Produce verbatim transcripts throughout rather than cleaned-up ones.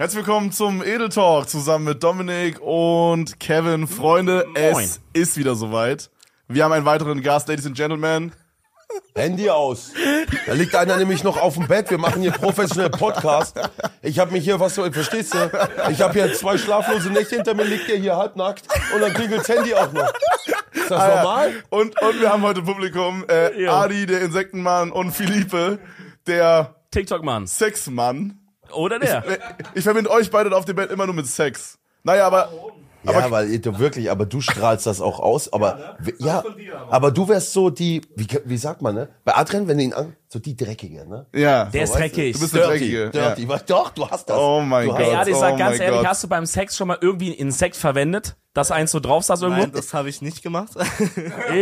Herzlich willkommen zum Edel Talk zusammen mit Dominik und Kevin. Freunde, Moin. Es ist wieder soweit. Wir haben einen weiteren Gast, Ladies and Gentlemen. Handy aus. Da liegt einer nämlich noch auf dem Bett. Wir machen hier professionell Podcast. Ich habe mich hier, was so, verstehst du? Ich habe hier zwei schlaflose Nächte hinter mir, liegt der hier halbnackt und dann klingelt's Handy auch noch. Ist das Ah, normal? ja. Und, und wir haben heute Publikum äh, Ja. Adi, der Insektenmann, und Philippe, der TikTok-Mann. Sexmann. Oder der. Äh, Ich verbinde euch beide auf dem Bett immer nur mit Sex. Naja, aber... Ja, Aber- weil du wirklich, aber du strahlst das auch aus. Aber ja, aber du wärst so die, wie, wie sagt man, ne? Bei Adrian, wenn du ihn an, so die Dreckige, ne? Ja. Der ist weißt du, dreckig. Du bist eine Dirty, Dreckige. dirty. Ja. Ja. Doch, du hast das. Oh mein du Gott. hast- Ey, Adi, Oh sag ganz mein ehrlich, Gott. hast du beim Sex schon mal irgendwie ein Insekt verwendet, das eins so drauf saß irgendwo? Nein, das habe ich nicht gemacht. Jo,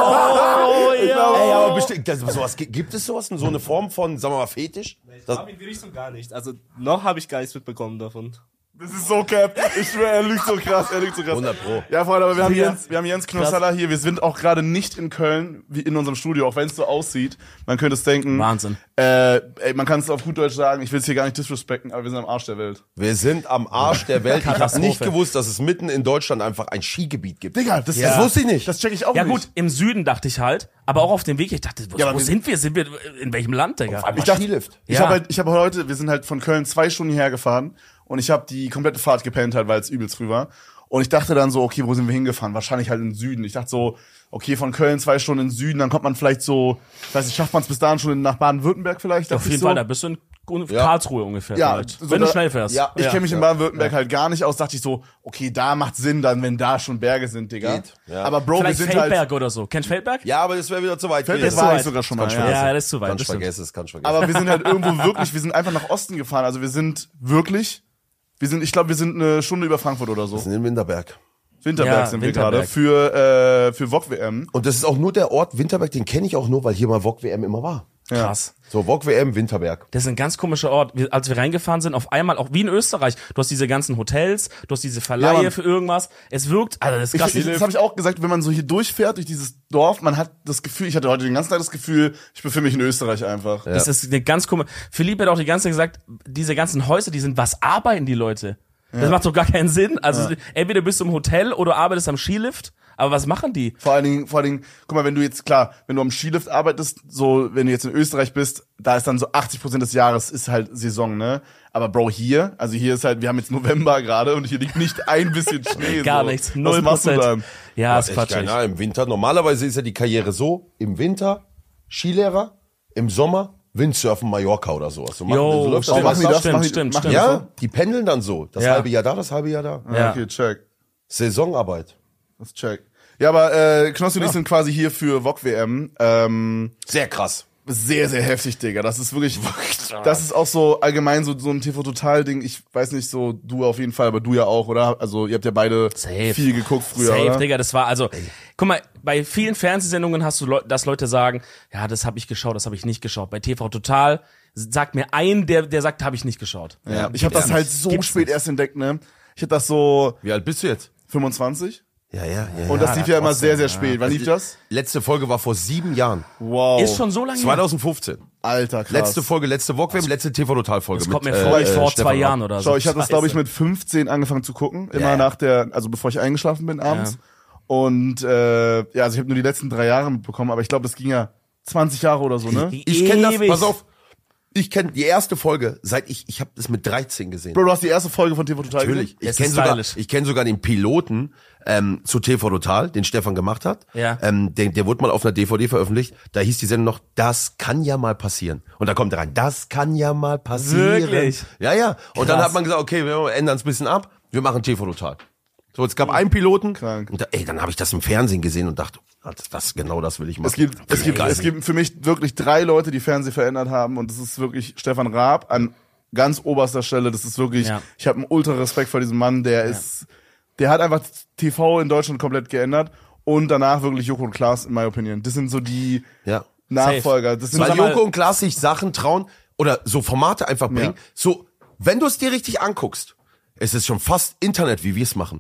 jo. Ey, aber bestimmt, das, sowas, gibt es sowas in so eine Form von, sagen wir mal, Fetisch? Das, Aber in die Richtung gar nicht. Also noch habe ich gar nichts mitbekommen davon. Das ist so cap. Ich schwöre, er lügt so krass, er lügt so krass. hundert Pro. Ja, Freunde, aber wir haben Ja. Jens, wir haben Jens Knossalla hier. Wir sind auch gerade nicht in Köln, wie in unserem Studio, auch wenn es so aussieht. Man könnte es denken. Wahnsinn. Äh, ey, man kann es auf gut Deutsch sagen, ich will es hier gar nicht disrespekten, aber wir sind am Arsch der Welt. Wir sind am Arsch der Welt. Ich habe Katastrophe. nicht gewusst, dass es mitten in Deutschland einfach ein Skigebiet gibt. Digga, das, Das wusste ich nicht. Das check ich auch Ja nicht. gut, im Süden dachte ich halt, aber auch auf dem Weg, ich dachte, wo, Ja, aber wo wir- sind wir? Sind wir in welchem Land, Digga? Ich dachte- Skilift. Ich Ja. habe halt, ich habe heute, wir sind halt von Köln zwei Stunden hierher gefahren und ich habe die komplette Fahrt gepennt halt, weil es übelst früh war. Und ich dachte dann so, okay, wo sind wir hingefahren? Wahrscheinlich halt in den Süden. Ich dachte so, okay, von Köln zwei Stunden in den Süden, dann kommt man vielleicht so, ich weiß nicht, schafft man es bis dahin schon nach Baden-Württemberg vielleicht? Auf Dachte jeden ich so. Fall, da bist du in Ja. Karlsruhe ungefähr. Ja, vielleicht. so Wenn du da- schnell fährst. Ja. Ich kenne mich in Ja. Baden-Württemberg halt gar nicht aus, dachte ich so, okay, da macht Sinn dann, wenn da schon Berge sind, Digga. Geht, ja. Aber Bro, Vielleicht wir sind Feldberg halt, oder so. Kennst du Feldberg? Ja, aber das wäre wieder zu weit. Feldberg ist war zu ich weit. sogar schon mal. Kannst Ja. vergessen. Ja, das ist zu weit. Kannst das stimmt. vergessen, das kannst vergessen. Aber wir sind halt irgendwo wirklich, wir sind einfach nach Osten gefahren. Also wir sind wirklich, wir sind, ich glaube, wir sind eine Stunde über Frankfurt oder so. wir sind in Winterberg. Winterberg Ja, sind wir Winterberg. gerade für äh, für V O G W M. Und das ist auch nur der Ort Winterberg, den kenne ich auch nur, weil hier mal V O G W M immer war. Krass. So, V O G W M, Winterberg. Das ist ein ganz komischer Ort. Wir, als wir reingefahren sind, auf einmal, auch wie in Österreich, du hast diese ganzen Hotels, du hast diese Ja, Verleihe Mann. für irgendwas. Es wirkt, also das ist Ich, krass. ich, das habe ich auch gesagt, wenn man so hier durchfährt durch dieses Dorf, man hat das Gefühl, ich hatte heute den ganzen Tag das Gefühl, ich befinde mich in Österreich einfach. Das ist eine ganz komische. Philipp hat auch die ganze Zeit gesagt, diese ganzen Häuser, die sind, was arbeiten die Leute? Das macht doch gar keinen Sinn. Also entweder bist du im Hotel oder arbeitest am Skilift, aber was machen die? Vor allen Dingen, vor allen Dingen, guck mal, wenn du jetzt, klar, wenn du am Skilift arbeitest, so, wenn du jetzt in Österreich bist, da ist dann so achtzig Prozent des Jahres ist halt Saison, ne? Aber Bro, hier, also hier ist halt, wir haben jetzt November gerade und hier liegt nicht ein bisschen Schnee. Gar so. nichts. Was Null machst du Prozent. dann? Ja, ist Echt quatschig. geil, ja, im Winter. Normalerweise ist ja die Karriere so, im Winter Skilehrer, im Sommer Windsurfen Mallorca oder sowas. So machen, Jo, so läuft stimmt, machen die das? stimmt, Machen die- stimmt, machen stimmt. die- Ja, die pendeln dann so. Das Ja. halbe Jahr da, das halbe Jahr da. Ja, Ja. okay, check. Saisonarbeit. Das check. Ja, aber äh, Knossi und ich sind quasi hier für V O G W M. Ähm, Sehr krass. sehr, sehr heftig, Digga. Das ist wirklich, das ist auch so allgemein so, so ein T V-Total-Ding. Ich weiß nicht, so du auf jeden Fall, aber du ja auch, oder? Also ihr habt ja beide Safe. viel geguckt früher, Safe, oder? Digga, das war also, guck mal, bei vielen Fernsehsendungen hast du, Leu dass Leute sagen, ja, das habe ich geschaut, das habe ich nicht geschaut. Bei T V Total sagt mir ein, der der sagt, habe ich nicht geschaut. Ja, ich habe das halt so Gibt's spät nicht. erst entdeckt, ne? Ich hab das so Wie alt bist du jetzt? fünfundzwanzig Ja, ja, ja. und das lief ja immer sehr, sehr spät. Wann lief das? Letzte Folge war vor sieben Jahren. Wow. Ist schon so lange her. zwanzig fünfzehn. Alter, krass. Letzte Folge, letzte V O G W M, letzte T V-Total-Folge. Das kommt mit, mir vor, äh, wie vor äh, zwei Stefan Jahren Raab. oder so. Schau, ich habe das, glaube ich, Scheiße. mit fünfzehn angefangen zu gucken. Immer Ja. nach der, also bevor ich eingeschlafen bin abends. Und äh, ja, also ich habe nur die letzten drei Jahre mitbekommen, aber ich glaube, das ging ja zwanzig Jahre oder so, ne? Ich kenne das, Ewig. pass auf, ich kenne die erste Folge, seit ich, ich habe das mit dreizehn gesehen. Bro, du hast die erste Folge von T V Total Natürlich. gesehen? Ich Es kenne ist sogar, stylisch. ich kenn sogar den Piloten ähm, zu T V Total, den Stefan gemacht hat. Ja. Ähm, der, der wurde mal auf einer D V D veröffentlicht. Da hieß die Sendung noch, das kann ja mal passieren. Und da kommt er rein, das kann ja mal passieren. Wirklich? Ja, ja. Und dann Krass. hat man gesagt, okay, wir ändern es ein bisschen ab, wir machen T V Total. So, es gab einen Piloten. Krank. Und da, ey, dann habe ich das im Fernsehen gesehen und dachte, das, das genau das will ich machen. Es gibt, es gibt, Geil. es gibt für mich wirklich drei Leute, die Fernsehen verändert haben, und das ist wirklich Stefan Raab an ganz oberster Stelle. Das ist wirklich, Ja. ich habe einen ultra Respekt vor diesem Mann, der ist, der hat einfach T V in Deutschland komplett geändert, und danach wirklich Joko und Klaas, in my opinion. Das sind so die Ja. Nachfolger. Das sind Weil sag mal- Joko und Klaas sich Sachen trauen oder so Formate einfach bringen. Ja. So, wenn du es dir richtig anguckst, es ist schon fast Internet, wie wir es machen.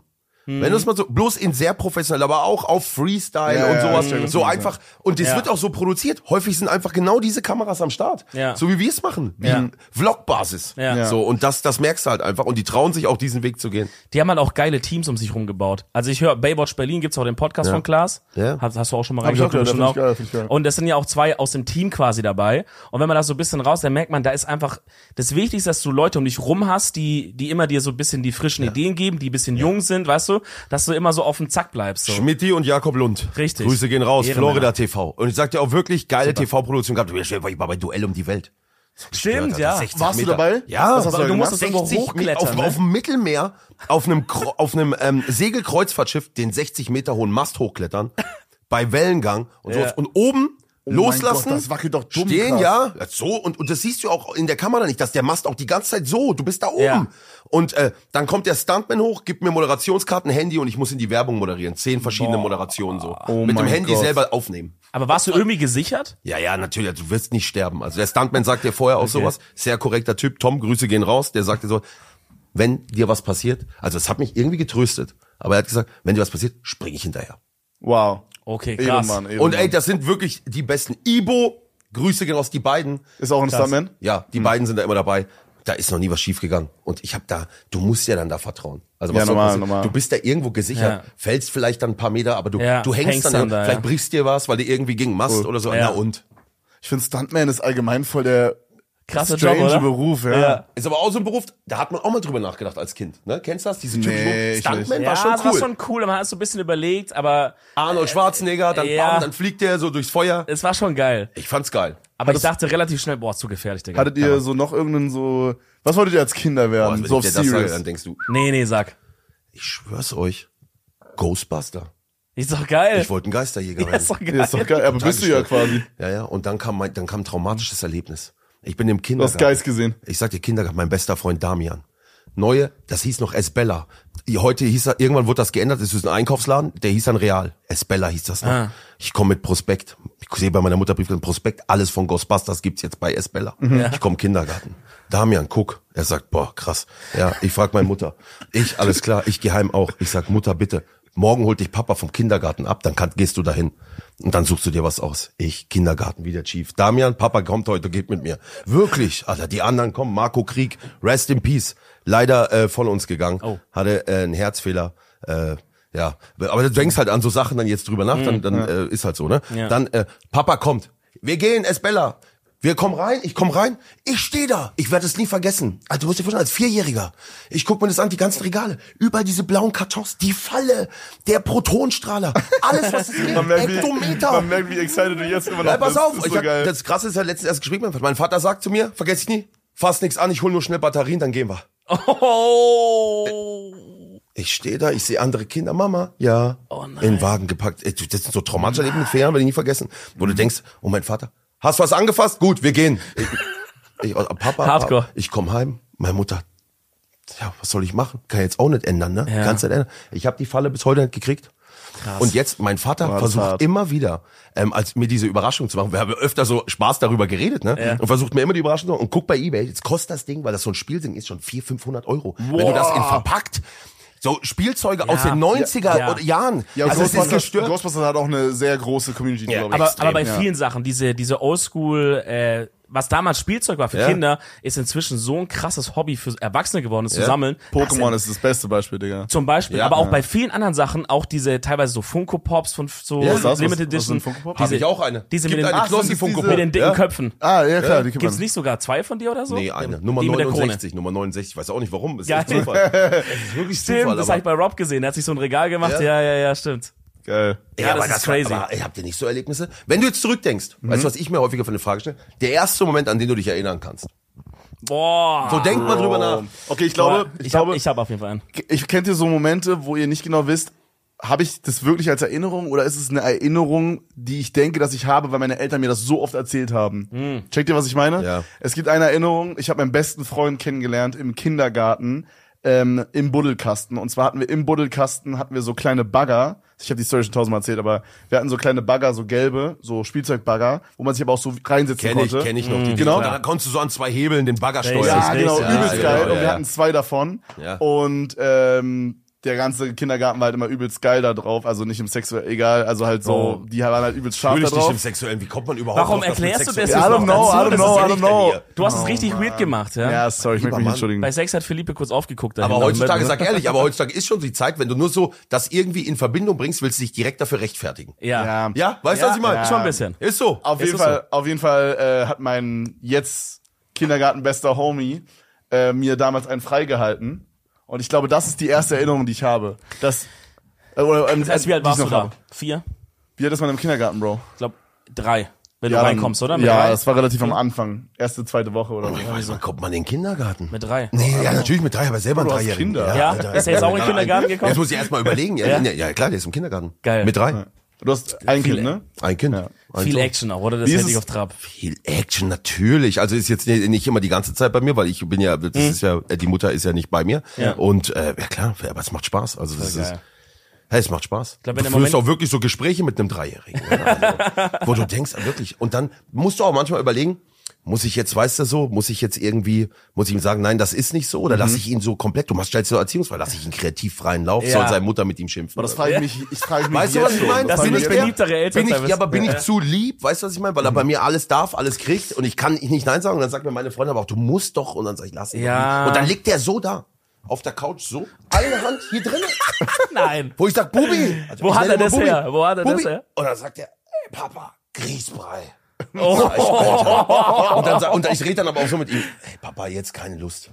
Wenn du es mal so, bloß in sehr professionell, aber auch auf Freestyle Ja, und ja, sowas, ich check, was so du meinst, einfach. Und das Ja. wird auch so produziert. Häufig sind einfach genau diese Kameras am Start. Ja. So wie wir es machen. Wie Ja. in Vlog-Basis. Ja. So, und das, das merkst du halt einfach. Und die trauen sich auch diesen Weg zu gehen. Die haben halt auch geile Teams um sich rumgebaut. Also ich höre, Baywatch Berlin gibt's auch den Podcast Ja. von Klaas. Ja. Hast, hast du auch schon mal Hab ich auch reingehört? gehört, bestimmt find ich geil, find ich geil. Und das sind ja auch zwei aus dem Team quasi dabei. Und wenn man das so ein bisschen raus, dann merkt man, da ist einfach, das Wichtigste, dass du Leute um dich rum hast, die, die immer dir so ein bisschen die frischen Ideen geben, die ein bisschen jung sind, weißt du, dass du immer so auf dem Zack bleibst. So. Schmidti und Jakob Lund. Richtig. Grüße gehen raus. Ehrenmänner. Florida T V. Und ich sag dir auch wirklich geile T V-Produktion gehabt. Ich war bei Duell um die Welt. Stimmt, ja. sechzig Warst du Meter. dabei? Ja, Was hast du da du gemacht? musstest irgendwo sechzig hochklettern, auf, ne? auf dem Mittelmeer, auf einem, Kro- auf einem ähm, Segelkreuzfahrtschiff, den sechzig Meter hohen Mast hochklettern, bei Wellengang und Ja. sowas. Und oben Oh mein loslassen, Gott, das wackelt doch dumm stehen, krass. ja, so, und, und das siehst du auch in der Kamera nicht, dass der Mast auch die ganze Zeit so, du bist da oben. Ja. Und äh, dann kommt der Stuntman hoch, gibt mir Moderationskarten, Handy und ich muss in die Werbung moderieren. Zehn verschiedene Moderationen so. Oh Mit dem mein Handy Gott. selber aufnehmen. Aber warst du irgendwie gesichert? Ja, ja, natürlich, also du wirst nicht sterben. Also der Stuntman sagt dir vorher auch sowas, sehr korrekter Typ, Tom, Grüße gehen raus, der sagt dir so, wenn dir was passiert, also es hat mich irgendwie getröstet, aber er hat gesagt, wenn dir was passiert, spring ich hinterher. Wow. Okay, krass. Ehrenmann, Ehrenmann. Und ey, das sind wirklich die besten. Ibo, Grüße gehen raus, die beiden. Ist auch ein Krass. Stuntman? Ja, die beiden sind da immer dabei. Da ist noch nie was schief gegangen. Und ich hab da, du musst ja dann da vertrauen. Also was Ja, soll normal, passieren? normal. Du bist da irgendwo gesichert, Ja. fällst vielleicht dann ein paar Meter, aber du, Ja, du hängst, hängst dann, dann da, da, vielleicht ja. brichst dir was, weil du irgendwie gegen Mast Cool. oder so. Ja. Na und? Ich finde Stuntman ist allgemein voll der Krasser strange Job, oder? Beruf, ja. Ja. Ist aber auch so ein Beruf, da hat man auch mal drüber nachgedacht als Kind. Ne? Kennst du das? Diese typischen Nee, ich Stuntman Ja, war schon das cool. war schon cool, man hat so ein bisschen überlegt, aber Arnold Schwarzenegger, dann, ja. bam, dann fliegt der so durchs Feuer. es war schon geil. Ich fand's geil. Aber ich dachte relativ schnell, boah, zu gefährlich, Digga. Hattet ihr so noch irgendeinen so, was wolltet ihr als Kinder Boah, werden? wenn so ich auf dir das sage, Serious. dann denkst du, Nee, nee, sag. ich schwör's euch, Ghostbuster. Ist doch geil. Ich wollte ein Geisterjäger Ja, werden. ist doch geil. Ja, ist doch geil, aber bist du ja quasi. Ja, ja, und dann kam mein, dann kam ein traumatisches Erlebnis. Ich bin im Du hast Kindergarten. Geist gesehen. Ich sag dir Kindergarten, mein bester Freund Damian. Neue, das hieß noch Esbella. Heute hieß er, irgendwann wurde das geändert, das ist ein Einkaufsladen, der hieß dann Real. Esbella hieß das noch. Ah. Ich komme mit Prospekt. Ich sehe bei meiner Mutter Brief, Prospekt, alles von Ghostbusters gibt's jetzt bei Esbella. Ja. Ich komme Kindergarten. Damian, guck. Er sagt, boah, krass. Ja, ich frag meine Mutter. Ich, alles klar, ich geh heim auch. Ich sag, Mutter, bitte, morgen holt dich Papa vom Kindergarten ab, dann kann, gehst du dahin. Und dann suchst du dir was aus. Ich, Kindergarten, wie der Chief. Damian, Papa kommt heute, geht mit mir. Wirklich, Alter, die anderen kommen. Marco Krieg, rest in peace. Leider äh, von uns gegangen. Oh. Hatte äh, einen Herzfehler. Äh, ja, aber du denkst halt an so Sachen dann jetzt drüber nach, dann, dann äh, ist halt so, ne? Ja. Dann, äh, Papa kommt. Wir gehen, Esbella. Wir kommen rein, ich komm rein, ich stehe da. Ich werde es nie vergessen. Also du musst dir vorstellen, als Vierjähriger, ich guck mir das an, die ganzen Regale, überall diese blauen Kartons, die Falle, der Protonstrahler, alles was es gibt, Man merkt, wie, Hektometer. man merkt, wie excited du jetzt immer noch Ja, pass bist. auf, Ist ich so hab, geil. das Krasse ist ja letztens erst Gespräch mit meinem Vater. Mein Vater sagt zu mir, vergess ich nie, fass nix an, ich hol nur schnell Batterien, dann gehen wir. Oh. Ich stehe da, ich sehe andere Kinder, Mama, ja, Oh nein. in den Wagen gepackt. Ey, Das sind so traumatische Erlebnisse, vier Jahren werde ich nie vergessen. Wo du denkst, oh mein Vater, hast du was angefasst? Gut, wir gehen. Ich, ich, Papa, Hardcore. ich komme heim, meine Mutter, ja, was soll ich machen? Kann jetzt auch nicht ändern, ne? Ja. Kannst nicht ändern. Ich habe die Falle bis heute nicht gekriegt. Krass. Und jetzt, mein Vater Boah, das ist versucht hart. immer wieder, ähm, als mir diese Überraschung zu machen, wir haben öfter so Spaß darüber geredet, ne? Ja. Und versucht mir immer die Überraschung zu machen. Und guck bei eBay, jetzt kostet das Ding, weil das so ein Spielding ist, schon vierhundert, fünfhundert Euro. Wenn du das in verpackt, so Spielzeuge aus den neunziger ja. oder Jahren. Ja, also es ist Ghostbusters, gestört. Ghostbusters hat auch eine sehr große Community, Ja, glaube ich. Aber, Extrem, aber bei ja. vielen Sachen, diese, diese Oldschool, äh, was damals Spielzeug war für Ja. Kinder, ist inzwischen so ein krasses Hobby für Erwachsene geworden, das zu Ja. sammeln. Pokémon ist das beste Beispiel, Digga. Zum Beispiel, Ja. aber auch Ja. bei vielen anderen Sachen, auch diese teilweise so Funko Pops von so Ja, was- was- Limited was sind Edition. Funko Pop? Hab Diese, ich auch eine. Diese Gibt mit den, eine Ach, sind Knossi das Funko diese- mit den dicken Ja. Köpfen. Ah, ja, klar, die kennt Gibt's man. nicht sogar zwei von dir oder so? Nee, eine. Nummer Die mit der Krone. neunundsechzig. Nummer neunundsechzig. Ich weiß auch nicht warum. Das ist Geil. echt Zufall. Das ist wirklich Stimmt, Zufall. das aber- habe ich bei Rob gesehen. Der hat sich so ein Regal gemacht. Ja. Ja, ja, ja, stimmt. Geil. Ja, aber das ist war- crazy. Aber ey, habt ihr nicht so Erlebnisse? Wenn du jetzt zurückdenkst, weißt du, was ich mir häufiger für eine Frage stelle? Der erste Moment, an den du dich erinnern kannst. Boah. So denk mal drüber nach. Okay, ich glaube, Boah, ich, ich habe glaube, ich hab auf jeden Fall einen. ich kennt ihr so Momente, wo ihr nicht genau wisst, habe ich das wirklich als Erinnerung oder ist es eine Erinnerung, die ich denke, dass ich habe, weil meine Eltern mir das so oft erzählt haben? Checkt ihr, was ich meine? Ja. Es gibt eine Erinnerung, ich habe meinen besten Freund kennengelernt im Kindergarten, ähm, im Buddelkasten. Und zwar hatten wir im Buddelkasten hatten wir so kleine Bagger. Ich habe die Story schon tausendmal erzählt, aber wir hatten so kleine Bagger, so gelbe, so Spielzeugbagger, wo man sich aber auch so reinsetzen Kenn ich, konnte. kenn ich noch. Die, Genau. Da konntest du so an zwei Hebeln den Bagger Richtig. steuern. Ja, Richtig, genau, ja, übelst ja, geil. ja, Und wir ja. hatten zwei davon. Ja. Und ähm, der ganze Kindergarten war halt immer übelst geil da drauf, also nicht im Sexuell, egal, also halt so, Oh. die waren halt übelst scharf da Natürlich nicht drauf. im Sexuellen. Wie kommt man überhaupt Warum drauf, dass man erklärst du das sexuell- jetzt I don't noch know, dazu? I don't Das know, ist I ja don't nicht know. hier. Du hast es richtig weird gemacht, ja? Ja, sorry, ich möchte mich Mann. entschuldigen. Bei Sex hat Philippe kurz aufgeguckt. Aber dahinter. heutzutage, sag ehrlich, aber heutzutage ist schon die Zeit, wenn du nur so das irgendwie in Verbindung bringst, willst du dich direkt dafür rechtfertigen. Ja. Ja. Ja, weißt du, was ich meine? Schon ein bisschen. Ist so. Auf Ist jeden es Fall, auf jeden Fall äh, hat mein jetzt Kindergartenbester Homie äh, mir damals einen freigehalten. Und ich glaube, das ist die erste Erinnerung, die ich habe. Das, äh, oder, ähm, Das heißt, wie alt die ich warst du noch da? habe. Vier? Wie alt ist man im Kindergarten, Bro? Ich glaube, drei. Wenn Ja, du dann- reinkommst, oder? Mit Ja, drei? das war relativ am Anfang. Erste, zweite Woche oder so. Ich weiß, wann kommt man in den Kindergarten? Mit drei. Nee, ja, natürlich mit drei, aber selber ein Du hast Dreijährigen. Kinder. Ja? Alter, Ist er jetzt auch in den ja, Kindergarten gekommen? Jetzt muss ich erst mal überlegen. Ja, Ja? ja, ja, klar, der ist im Kindergarten. Geil. Mit drei. Du hast ein Viel- Kind, ne? Ein Kind. Ja. Ein Viel Sohn. Action auch, oder? Das Wie ist hätte ich es- auf Trab. Viel Action, natürlich. Also ist jetzt nicht nicht immer die ganze Zeit bei mir, weil ich bin ja, das ist ja, äh, die Mutter ist ja nicht bei mir. Ja. Und äh, ja klar, aber es macht Spaß. Also das ist, geil. hey, es macht Spaß. glaub, wenn du der führst Moment- auch wirklich so Gespräche mit einem Dreijährigen. Also, wo du denkst, wirklich. Und dann musst du auch manchmal überlegen, muss ich jetzt, weißt du so, muss ich jetzt irgendwie, muss ich ihm sagen, nein, das ist nicht so, oder lasse ich ihn so komplett, du machst halt so Erziehungsfall, lasse ich ihn kreativ freien Lauf, Ja. soll seine Mutter mit ihm schimpfen. Aber das oder? frage ich mich, ich frage mich Weißt du, jetzt was ich schon. meine? Das frage sind ich nicht mich jetzt- beliebtere Eltern. Bin ich, teilweise. ja, aber bin ich Ja. zu lieb, weißt du, was ich meine? Weil er bei mir alles darf, alles kriegt und ich kann nicht Nein sagen und dann sagt mir meine Freundin aber auch, du musst doch und dann sag ich, lass ihn Ja. doch nicht. Und dann liegt der so da, auf der Couch so, eine Hand hier drin, Nein. wo ich sag, Bubi. Also Wo ich hat nenne er immer das Bubi. her? Wo hat er das Bubi. her? Und dann sagt er, ey Papa, Grießbrei. Oh. Und dann, sa- und ich rede dann aber auch so mit ihm, ey Papa, jetzt keine Lust.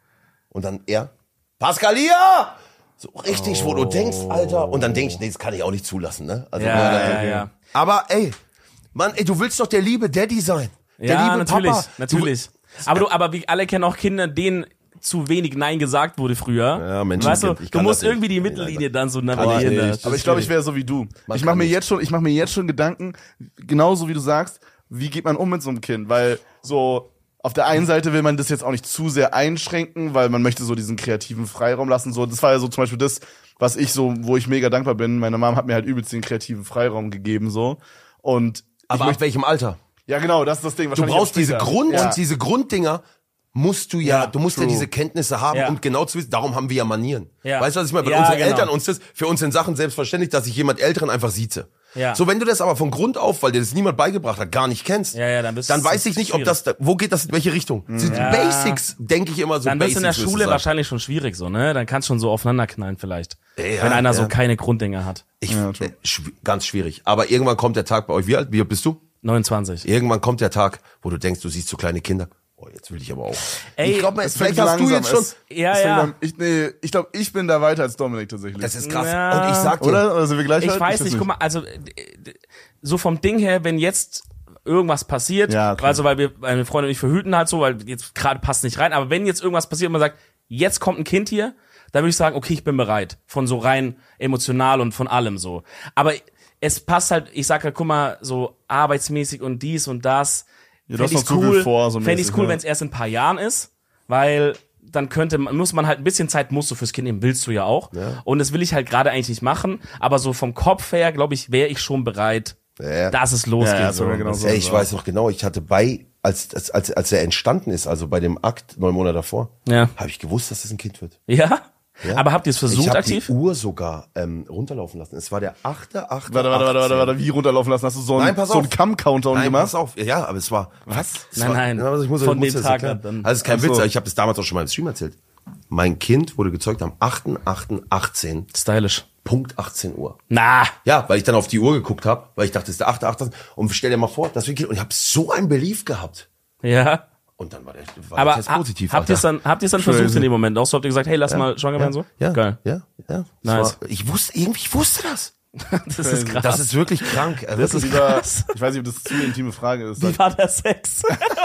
Und dann er, Pascalia! So richtig, wo du denkst, Alter. Und dann denk ich, nee, das kann ich auch nicht zulassen, ne? Also, Ja, dann- ja, ja. Aber ey, Mann, ey, du willst doch der liebe Daddy sein. Der Ja, liebe natürlich, Papa. natürlich. Aber du, aber wir alle kennen auch Kinder, denen zu wenig Nein gesagt wurde früher. Ja, Menschen, weißt du, ich du kann musst das nicht. irgendwie die Nee, Mittellinie leider. dann so ich navigieren. nicht. Aber ich glaube, ich wäre so wie du. Man Ich mache kann mir nicht. jetzt schon, ich mache mir jetzt schon Gedanken, genauso wie du sagst, wie geht man um mit so einem Kind? Weil so auf der einen Seite will man das jetzt auch nicht zu sehr einschränken, weil man möchte so diesen kreativen Freiraum lassen. So, das war ja so zum Beispiel das, was ich so, wo ich mega dankbar bin. Meine Mom hat mir halt übelst den kreativen Freiraum gegeben so. Und Aber ab welchem Alter? ja, genau, das ist das Ding. Du Wahrscheinlich brauchst auch diese später. Grund Ja. und diese Grunddinger musst du ja, Ja, du musst ja true. diese Kenntnisse haben, Ja. um genau zu wissen, darum haben wir ja Manieren. Ja. Weißt du, was ich meine? Bei Ja, unseren genau. Eltern uns das, für uns sind Sachen selbstverständlich, dass ich jemand Älteren einfach sieze. Ja. So, wenn du das aber von Grund auf, weil dir das niemand beigebracht hat, gar nicht kennst, Ja, ja, dann bist dann du- weiß ich nicht, ob schwierig. das, wo geht das in welche Richtung? Das sind Ja. Basics, denke ich immer so. Dann bist du in der Basics, Schule müsste sein. wahrscheinlich schon schwierig so, ne? Dann kannst du schon so aufeinanderknallen vielleicht. Ja, wenn einer ja. so keine Grunddinger hat. Ich, Ja, äh, true. schw- ganz schwierig. Aber irgendwann kommt der Tag bei euch. Wie alt? Wie alt bist du? neunundzwanzig. Irgendwann kommt der Tag, wo du denkst, du siehst so kleine Kinder. Oh, jetzt will ich aber auch. Ey, ich glaube, Es vielleicht fängt hast du langsam, jetzt schon. es- Ja, es fängt ja. dann- Ich, nee, ich glaube, ich bin da weiter als Dominik tatsächlich. Das ist krass. Ja. Und ich sag dir, Oder? Oder sind wir gleich Ich alt? weiß nicht, guck mal, also äh, d- so vom Ding her, wenn jetzt irgendwas passiert, Ja, okay. also weil wir, meine Freundin und ich verhüten halt so, weil jetzt gerade passt nicht rein, aber wenn jetzt irgendwas passiert und man sagt, jetzt kommt ein Kind hier, dann würde ich sagen, okay, ich bin bereit. Von so rein emotional und von allem so. Aber es passt halt, ich sag halt, guck mal, so arbeitsmäßig und dies und das. Ja, du hast Fänd ich's noch zu viel cool, vor, so fänd mäßig, ich's cool, ja. wenn es erst in ein paar Jahren ist, weil dann könnte man, muss man halt ein bisschen Zeit musst du fürs Kind nehmen, willst du ja auch. Und das will ich halt gerade eigentlich nicht machen, aber so vom Kopf her, glaube ich, wäre ich schon bereit, Ja. dass es losgeht. Ja, ja, das so. wäre genau so. ey, ich weiß noch genau, ich hatte bei, als, als, als, als er entstanden ist, also bei dem Akt neun Monate davor, Ja. habe ich gewusst, dass es ein Kind wird. Ja? Ja. Aber habt ihr es Ich versucht habe aktiv? die Uhr sogar ähm, runterlaufen lassen. Es war der achte, achte, Warte, warte, warte, warte, warte, wie runterlaufen lassen? Hast du so Nein, einen pass so einen auf. Cam-Countdown Nein, gemacht? pass auf. Ja, aber es war. Was? Es Nein, war, nein. Ja, also ich muss, Von ich muss dem das Tag erklären. ab dann. Also es ist kein Ach so. Witz, ich habe das damals auch schon mal im Stream erzählt. Mein Kind wurde gezeugt am achten achten achtzehn, Stylisch. Punkt achtzehn Uhr. Na, Ja, weil ich dann auf die Uhr geguckt habe, weil ich dachte, es ist der achte achte und stell dir mal vor, das wird Kind. Und ich habe so ein Belief gehabt. ja. Und dann war der, war Aber der Test ha- positiv. habt ihr es Alter. dann, habt ihr es dann versucht in dem Moment auch? So habt ihr gesagt, hey, lass mal schwanger werden so? Ja, Geil. ja, ja. Das Nice. war, ich wusste, irgendwie, ich wusste das. Das ist krass. Das ist wirklich krank. äh, Das ist wirklich. lieber, ich weiß nicht, ob das zu eine intime Frage ist. Wie war der Sex?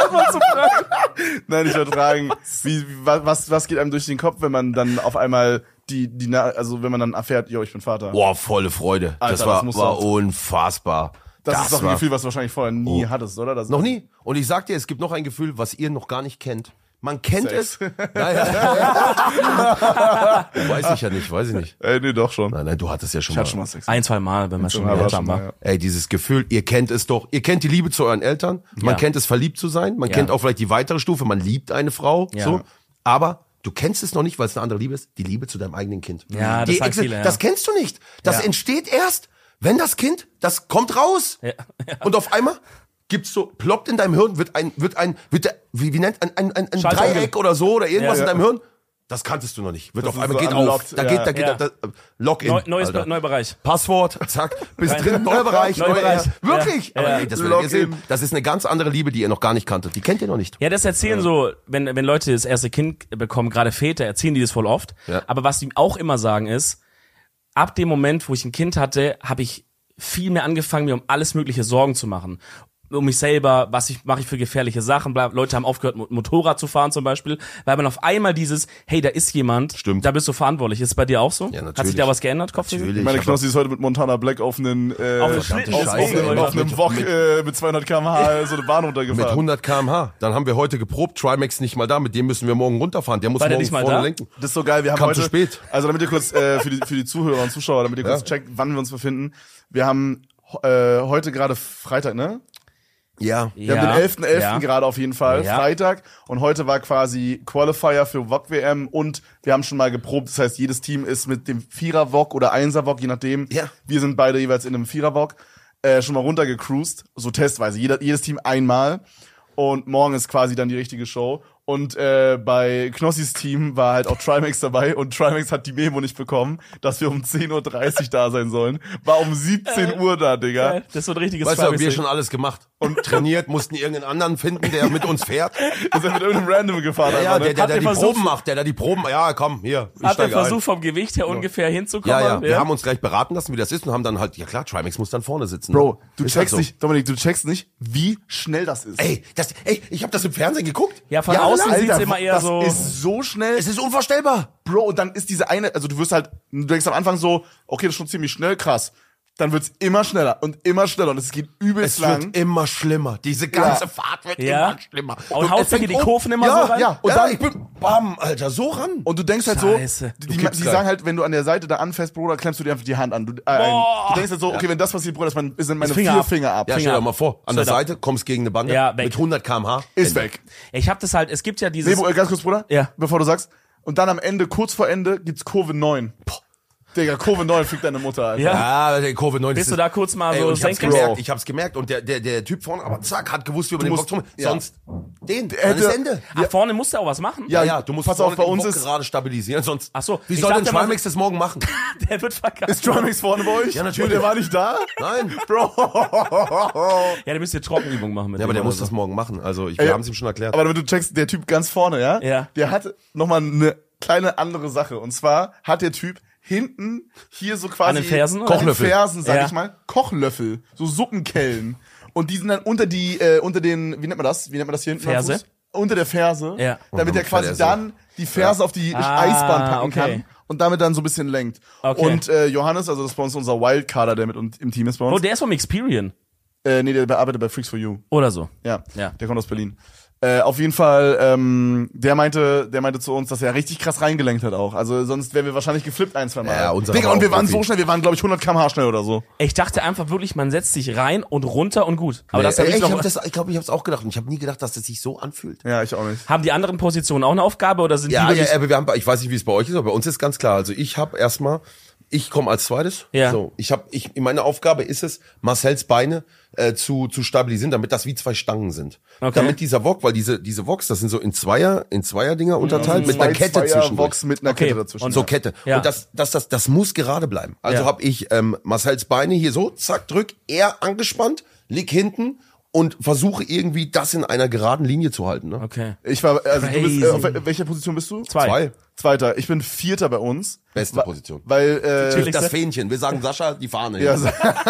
Nein, ich wollte fragen, wie, wie, was, was geht einem durch den Kopf, wenn man dann auf einmal die, die, Na- also wenn man dann erfährt, yo, ich bin Vater. Boah, volle Freude. Alter, das war, das muss war doch- unfassbar. das, ist doch ein war- Gefühl, was du wahrscheinlich vorher nie hattest, oder? Das Noch nie. Und ich sag dir, es gibt noch ein Gefühl, was ihr noch gar nicht kennt. Man kennt Sex. es. Naja. Weiß ich ja nicht, weiß ich nicht. Ey, nee, doch schon. Nein, nein, du hattest ja schon Ich mal. hatte schon mal Sex. Ein, zwei Mal, wenn man schon Schon mal, Eltern schon war. mal, ja. Ey, dieses Gefühl, ihr kennt es doch. Ihr kennt die Liebe zu euren Eltern. Man Ja. kennt es, verliebt zu sein. Man Ja. kennt auch vielleicht die weitere Stufe. Man liebt eine Frau. Ja. So. Aber Du kennst es noch nicht, weil es eine andere Liebe ist. Die Liebe zu deinem eigenen Kind. Ja, das die sagen Exe- viele, ja. Das kennst du nicht. Das Ja. entsteht erst, wenn das Kind, das kommt raus. Ja. Ja. Und auf einmal gibt's so, ploppt in deinem Hirn, wird ein, wird ein, wird der, wie, wie nennt, ein, ein, ein, ein Schalter Dreieck oder so oder irgendwas Ja. in deinem Hirn. Das kanntest du noch nicht. Wird Das auf ist einmal, so geht auf. unlocked, Da ja. geht, da geht, Ja. da, da, Login. Neu, neues Alter. neuer Bereich. Passwort, zack, bist Rein. drin, neuer Bereich, Neuer neuer Bereich. Ja. Wirklich? Ja. Aber Ja. ey, das, werdet ihr Login. sehen. Das ist eine ganz andere Liebe, die ihr noch gar nicht kanntet. Die kennt ihr noch nicht. Ja, das erzählen so, wenn, wenn Leute das erste Kind bekommen, gerade Väter, erzählen die das voll oft. Ja. Aber was die auch immer sagen ist, ab dem Moment, wo ich ein Kind hatte, habe ich viel mehr angefangen, mir um alles mögliche Sorgen zu machen. Um mich selber, was ich mache ich für gefährliche Sachen. Bla- Leute haben aufgehört, Mo- Motorrad zu fahren zum Beispiel, weil man auf einmal dieses, hey, da ist jemand, Stimmt. da bist du verantwortlich. Ist es bei dir auch so? Ja, Hat sich natürlich. da was geändert, Kopf? Natürlich. Meine aber- Knossi ist heute mit Montana Black auf einen, äh, Auf einen Schlitten, auf, deswegen, auf, einem- Leute. auf einem Mit- Wok mit- äh, mit zweihundert Kilometer pro Stunde so eine Bahn Mit runtergefahren. hundert Kilometer pro Stunde. Dann haben wir heute geprobt. Trimax nicht mal da. Mit dem müssen wir morgen runterfahren. Der muss War der morgen nicht mal vorne da? lenken. Das ist so geil, wir haben Kam heute, zu spät. also damit ihr kurz, äh, für die, für die Zuhörer und Zuschauer, damit ihr kurz Ja. checkt, wann wir uns befinden. Wir haben, äh, heute gerade Freitag, ne? Ja. Wir haben den elften elften Ja. gerade auf jeden Fall, Ja. Freitag. Und heute war quasi Qualifier für V O G W M und wir haben schon mal geprobt. Das heißt, jedes Team ist mit dem Vierer-V O G oder Einser-V O G, je nachdem. Ja. Wir sind beide jeweils in einem Vierer-V O G, äh, schon mal runtergecruised, so testweise. Jeder, jedes Team einmal. Und morgen ist quasi dann die richtige Show. Und äh, bei Knossis Team war halt auch Trimax dabei und Trimax hat die Memo nicht bekommen, dass wir um zehn Uhr dreißig da sein sollen. War um siebzehn Uhr da, Digga. Ja, das ist so ein richtiges Weißt du, haben wir Trimax-Ding. schon alles gemacht. Und trainiert, mussten irgendeinen anderen finden, der mit uns fährt. Wir sind mit irgendeinem Random gefahren. Ja, ja, einfach, der, ne? der, Habt der ihr die versucht- Proben macht, der da die Proben, ja, komm, hier. ich Hat der steige Versuch ein. vom Gewicht her ungefähr hinzukommen? Ja, ja, wir haben uns gleich beraten lassen, wie das ist und haben dann halt, ja klar, Trimax muss dann vorne sitzen. Bro, ne? du Ist checkst halt so. nicht, Dominik, du checkst nicht, wie schnell das ist. Ey, das, ey, ich habe das im Fernsehen geguckt. Ja, von Jahrelang. außen sieht's immer eher das so. ist so schnell. Es ist unvorstellbar. Bro, und dann ist diese eine, also du wirst halt, du denkst am Anfang so, okay, das ist schon ziemlich schnell, krass. Dann wird's immer schneller und immer schneller und es geht übelst Es lang. wird immer schlimmer. Diese ganze Ja. Fahrt wird Ja. immer schlimmer. Und haust es du dir fängt die um- Kurven immer ja, so rein? Ja, und Ja, dann, ich bin, bam, Alter, so ran. Und du denkst halt Scheiße. so, Du die, die, kippst die gleich. sagen halt, wenn du an der Seite da anfährst, Bruder, klemmst du dir einfach die Hand an. Du, äh, ein. du denkst halt so, okay, wenn das passiert, Bruder, das mein- sind meine Finger vier ab. Finger ab. Ja, Finger stell dir ab. mal vor, an der Straight up. Seite kommst gegen eine Bande Ja, weg. mit hundert Kilometer pro Stunde. Ist Ende. weg. Ich habe das halt, es gibt ja dieses... Nee, Bro, äh, ganz kurz, Bruder, Ja. bevor du sagst. Und dann am Ende, kurz vor Ende, gibt's Kurve neun. Boah. Digga, Kurve neun fickt deine Mutter, Alter. Ja. Ja, der Kurve neun. Bist das du ist- da kurz mal Ey, so und ich hab's senkrecht? gemerkt, ich hab's gemerkt. Und der, der, der Typ vorne, aber zack, hat gewusst, wie über den musst- Bock drum. ja. Sonst den, dann hätte- ist Ende. Ach, vorne musst du auch was machen? Ja, ja, du musst pass vorne auf, bei den uns Bock ist- gerade stabilisieren, sonst. Ach so, Wie ich soll denn dachte mal- Trimax das morgen machen? Der wird verkackt. Ist Trimax vorne bei euch? Ja, natürlich. Und der war nicht da? Nein. Bro. Ja, der müsst ihr Trockenübungen machen mit Ja, aber dem der oder muss so. das morgen machen. Also, ich, Ey, wir haben es ihm schon erklärt. Aber damit du checkst, der Typ ganz vorne, ja? Ja. Der hat nochmal eine kleine andere Sache. Und zwar hat der Typ hinten hier so quasi... An den Fersen, oder? An den Kochlöffel. Fersen, sag Ja. ich mal. Kochlöffel. So Suppenkellen. Und die sind dann unter die, äh, unter den, wie nennt man das? Wie nennt man das hier hinten? am Ferse? Fuß? Unter der Ferse. Ja. Damit er Und quasi dann fährt er so. dann die Ferse auf die Ah, Eisbahn packen okay. kann. Und damit dann so ein bisschen lenkt. Okay. Und äh, Johannes, also das ist bei uns unser Wildcarder, der mit uns im Team ist bei uns. Oh, der ist vom Experian. äh, nee, der arbeitet bei Freaks for You. Oder so. Ja, Ja. der kommt aus Berlin. Äh, auf jeden Fall, ähm, der meinte, der meinte zu uns, dass er richtig krass reingelenkt hat auch. Also sonst wären wir wahrscheinlich geflippt ein, zwei Mal. Ja, unser Digga, war und wir auch waren Profi. so schnell, wir waren glaube ich hundert Kilometer pro Stunde schnell oder so. Ich dachte einfach wirklich, man setzt sich rein und runter und gut. Aber das Ey, hab ich ich noch, hab das, ich glaube, ich habe es auch gedacht. Und ich habe nie gedacht, dass das sich so anfühlt. Ja, ich auch nicht. haben die anderen Positionen auch eine Aufgabe oder sind Ja, die ja, wirklich- aber wir haben, ich weiß nicht, wie es bei euch ist, aber bei uns ist ganz klar. Also ich habe erstmal, ich komme als zweites. Ja. So, ich habe, ich, meine Aufgabe ist es, Marcells Beine äh, zu zu stabilisieren, damit das wie zwei Stangen sind. Okay. Damit dieser Wok, weil diese diese Woks, das sind so in Zweier, in Zweier-Dinger unterteilt mit Zwei einer Kette Zweier zwischendurch. Vox mit einer Okay. Kette dazwischen. Und So Kette. Ja. Und das, das, das, das muss gerade bleiben. Also Ja. habe ich ähm, Marcells Beine hier so, zack, drück, er angespannt, lieg hinten und versuche irgendwie das in einer geraden Linie zu halten. Ne? Okay. Ich war, also du bist, äh, Crazy. auf wel- welcher Position bist du? Zwei. Zwei. Zweiter. Ich bin Vierter bei uns. Beste Wa- Position. Weil, äh, Chillig. Das Fähnchen. Wir sagen Sascha, die Fahne. ja, hinten.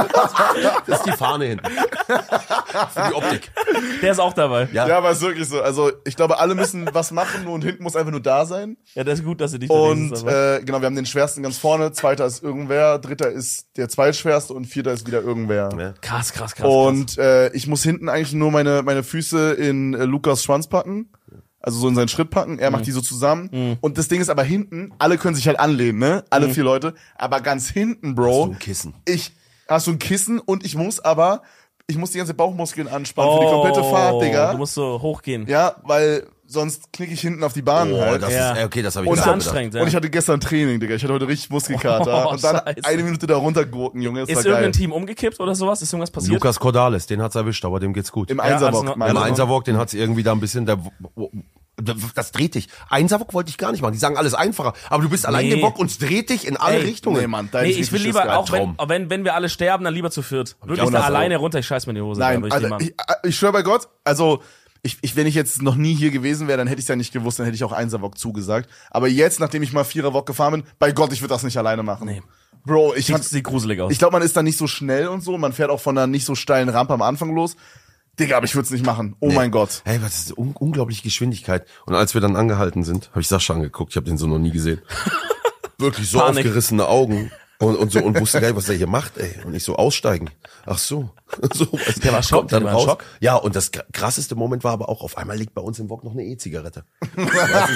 so- Das ist die Fahne hinten. Für die Optik. Der ist auch dabei. Ja. ja, aber ist wirklich so. Also ich glaube, alle müssen was machen und hinten muss einfach nur da sein. Ja, das ist gut, dass du dich da Und lesest, aber- äh, genau, wir haben den schwersten ganz vorne, zweiter ist irgendwer, dritter ist der zweitschwerste und vierter ist wieder irgendwer. Ja. krass, krass, krass. Und äh, ich muss hinten eigentlich nur meine meine Füße in äh, Lukas Schwanz packen. Also so in seinen Schritt packen, er macht die so zusammen. Und das Ding ist aber hinten, alle können sich halt anlehnen, ne? Alle vier Leute. Aber ganz hinten, Bro. Hast du ein Kissen? Ich, hast du ein Kissen und ich muss aber, ich muss die ganze Bauchmuskeln anspannen oh, für die komplette Fahrt, Digga. Du musst so hochgehen. Ja, weil sonst knicke ich hinten auf die Bahn Oh, halt. das Ja. ist, okay, das habe ich Und ist nicht anstrengend, ja. Und ich hatte gestern Training, Digga. Ich hatte heute richtig Muskelkater. Oh, und dann Scheiße. eine Minute da runtergurken, Junge. Das Ist war geil. irgendein Team umgekippt oder sowas? Ist irgendwas passiert? Lukas Cordalis, den hat's erwischt, aber dem geht's gut. Im Ja, Einserbock, also, meinst Im du? Einserwalk, den hat's irgendwie da ein bisschen, der, das dreht dich. Einserwalk wollte ich gar nicht machen. Die sagen alles einfacher. Aber du bist allein Nee. im Bock und es dreht dich in alle Ey, Richtungen. Nee, Mann, da Nee, hätte ich will richtig lieber, Schiss gehabt. auch wenn, Traum. wenn, wenn wir alle sterben, dann lieber zu viert. Wirklich auch da noch so. alleine runter, ich scheiß mir in die Hose. Nein, da würde ich also, die machen. ich, ich schwöre bei Gott, also ich, ich, wenn ich jetzt noch nie hier gewesen wäre, dann hätte ich es ja nicht gewusst, dann hätte ich auch Einserwok zugesagt. Aber jetzt, nachdem ich mal Viererwok gefahren bin, bei Gott, ich würde das nicht alleine machen. Nee. Bro, ich Sieht, hab, sieht gruselig aus. ich glaube, man ist da nicht so schnell und so, man fährt auch von einer nicht so steilen Rampe am Anfang los. Digga, aber ich würde es nicht machen. Oh mein Gott. Hey, was ist un unglaubliche Geschwindigkeit. Und als wir dann angehalten sind, habe ich Sascha angeguckt. Ich habe den so noch nie gesehen. Wirklich so Panik. aufgerissene Augen. Und, und so, und wusste gar nicht, was der hier macht, ey. Und ich so, aussteigen. Ach so. so Der war Schock, kommt dann der war raus. Schock. Ja, und das krasseste Moment war aber auch, auf einmal liegt bei uns im Wok noch eine E-Zigarette. Weißt du,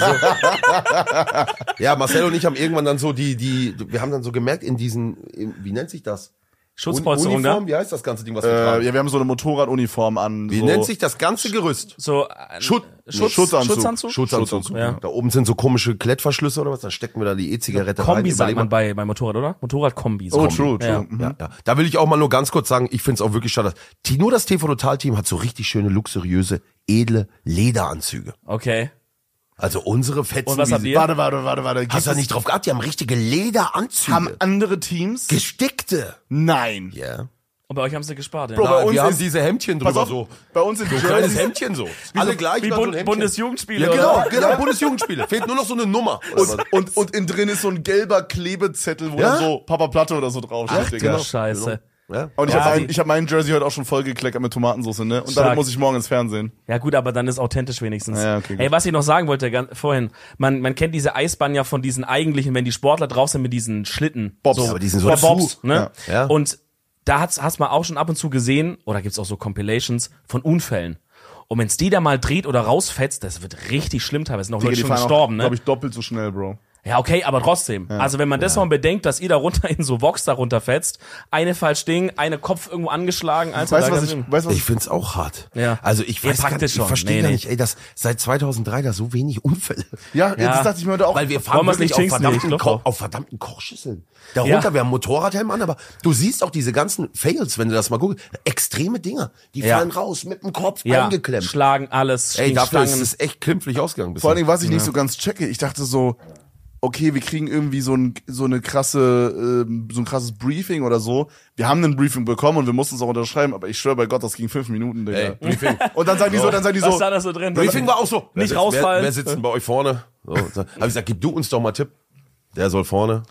so? Ja, Marcel und ich haben irgendwann dann so die, die, wir haben dann so gemerkt in diesen, in, wie nennt sich das? Schutzpolsterung, Uniform? ne? Wie heißt das ganze Ding, was wir Äh, tragen? ja, wir haben so eine Motorraduniform an. Wie so nennt sich das ganze Gerüst? So, äh, Schutt- Schutz, Schutzanzug. Schutzanzug? Schutzanzug. Schutzanzug, ja. Da oben sind so komische Klettverschlüsse oder was, dann stecken wir da die E-Zigarette rein. Kombi sagt Überleg man mal. bei, bei Motorrad, oder? Motorrad-Kombi. so. Oh, true, true. Ja. Mhm. Ja, ja. Da will ich auch mal nur ganz kurz sagen, ich find's auch wirklich schade. Die, nur das T V Total Team hat so richtig schöne, luxuriöse, edle Lederanzüge. Okay. Also unsere Fetzen. Und was wie habt sie- ihr? Warte, warte, warte, warte. Hast du da nicht drauf gehabt? Die haben richtige Lederanzüge. Haben andere Teams? Gestickte. Nein. Ja. Und bei euch haben sie gespart, ja. Bro, bei Na, uns wir haben ist- diese Hemdchen Pass drüber auf, so. bei uns sind So ein kleines Jerseys Hemdchen so. Alle gleich. Wie dann so ein Bund Hemdchen. Bundesjugendspiele, Ja, genau, oder? genau, Bundesjugendspiele. Fehlt nur noch so eine Nummer. und, und, und innen drin ist so ein gelber Klebezettel, wo Ja? dann so Papa Platte oder so draufsteht, Ach, Digga. genau. Scheiße. Ja. Und ich Ja, habe mein, die- ich hab meinen Jersey heute auch schon vollgekleckert mit Tomatensauce, ne? Und Stark. damit muss ich morgen ins Fernsehen. Ja gut, aber dann ist authentisch wenigstens. Ja, okay, gut. Hey, was ich noch sagen wollte ganz, vorhin, man, man kennt diese Eisbahn ja von diesen eigentlichen, wenn die Sportler drauf sind mit diesen Schlitten. Bobs. So, Ja, aber die sind so oder zu. Bobs, ne? Ja. Ja. Und da hat's, hast man auch schon ab und zu gesehen, oder gibt's auch so Compilations von Unfällen. Und wenn's die da mal dreht oder rausfetzt, das wird richtig schlimm teilweise. Sind auch Leute schon gestorben, ne? glaube ich, doppelt so schnell, Bro. Ja, okay, aber trotzdem. Also wenn man das mal bedenkt, dass ihr da runter in so Vox da runterfetzt, eine falsch Ding, eine Kopf irgendwo angeschlagen, Alter. Weißt da du, was ganz ich, schlimm. weißt, du, was Ich find's auch hart. Ja. Also ich Ihr weiß packt gar es nicht, ich schon. verstehe Nee, gar nee. nicht, ey, dass seit zweitausenddrei da so wenig Unfälle. ja, Ja. das dachte ich mir heute auch. Weil wir Wollen fahren wir's wirklich nicht auf jinxen? Nee, verdammten, ich glaub Ko auch. auf verdammten Kochschüsseln. Darunter, Ja. wir haben Motorradhelm an, aber du siehst auch diese ganzen Fails, wenn du das mal guckst. Extreme Dinger. Die Ja. fallen raus, mit dem Kopf Ja, eingeklemmt. schlagen alles, Ey, gegen dafür ist Stangen. es echt klimpflich ausgegangen. Vor allen Bisschen. Dingen, was ich nicht so ganz checke, ich dachte so, okay, wir kriegen irgendwie so ein so eine krasse ähm, so ein krasses Briefing oder so. Wir haben ein Briefing bekommen und wir mussten es auch unterschreiben, aber ich schwöre bei Gott, das ging fünf Minuten, Digga. Ey, Briefing. Und dann sagen die so, dann sagen die Was so, stand da so drin? Briefing war auch so. Nicht wer, rausfallen. Wer, wer sitzt denn bei euch vorne? So, da hab ich gesagt, gib du uns doch mal Tipp. Der soll vorne.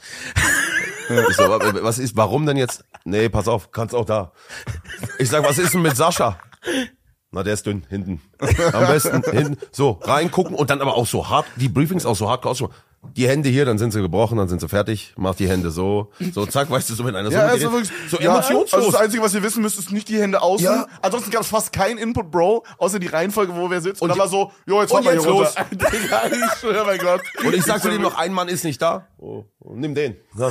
Ich so, wa- was ist, warum denn jetzt? Nee, pass auf, kannst auch da. Ich sag, was ist denn mit Sascha? Na, der ist dünn, hinten. Am besten hinten. So, reingucken und dann aber auch so hart, die Briefings auch so hart ausschauen. Die Hände hier, dann sind sie gebrochen, dann sind sie fertig. Mach die Hände so. So, zack, weißt du, so wenn einer so ja, mit also dir- wirklich, so ja, emotionslos. Also das Einzige, was ihr wissen müsst, ist nicht die Hände außen. Ja. Ansonsten gab es fast keinen Input, Bro, außer die Reihenfolge, wo wer sitzt. Und, Und dann war so, jo, jetzt und fahren wir jetzt hier los. runter. Digga, ich schwöre, mein Gott. Und ich sag zu dem noch, ein Mann ist nicht da. Oh, oh, nimm den. Oh,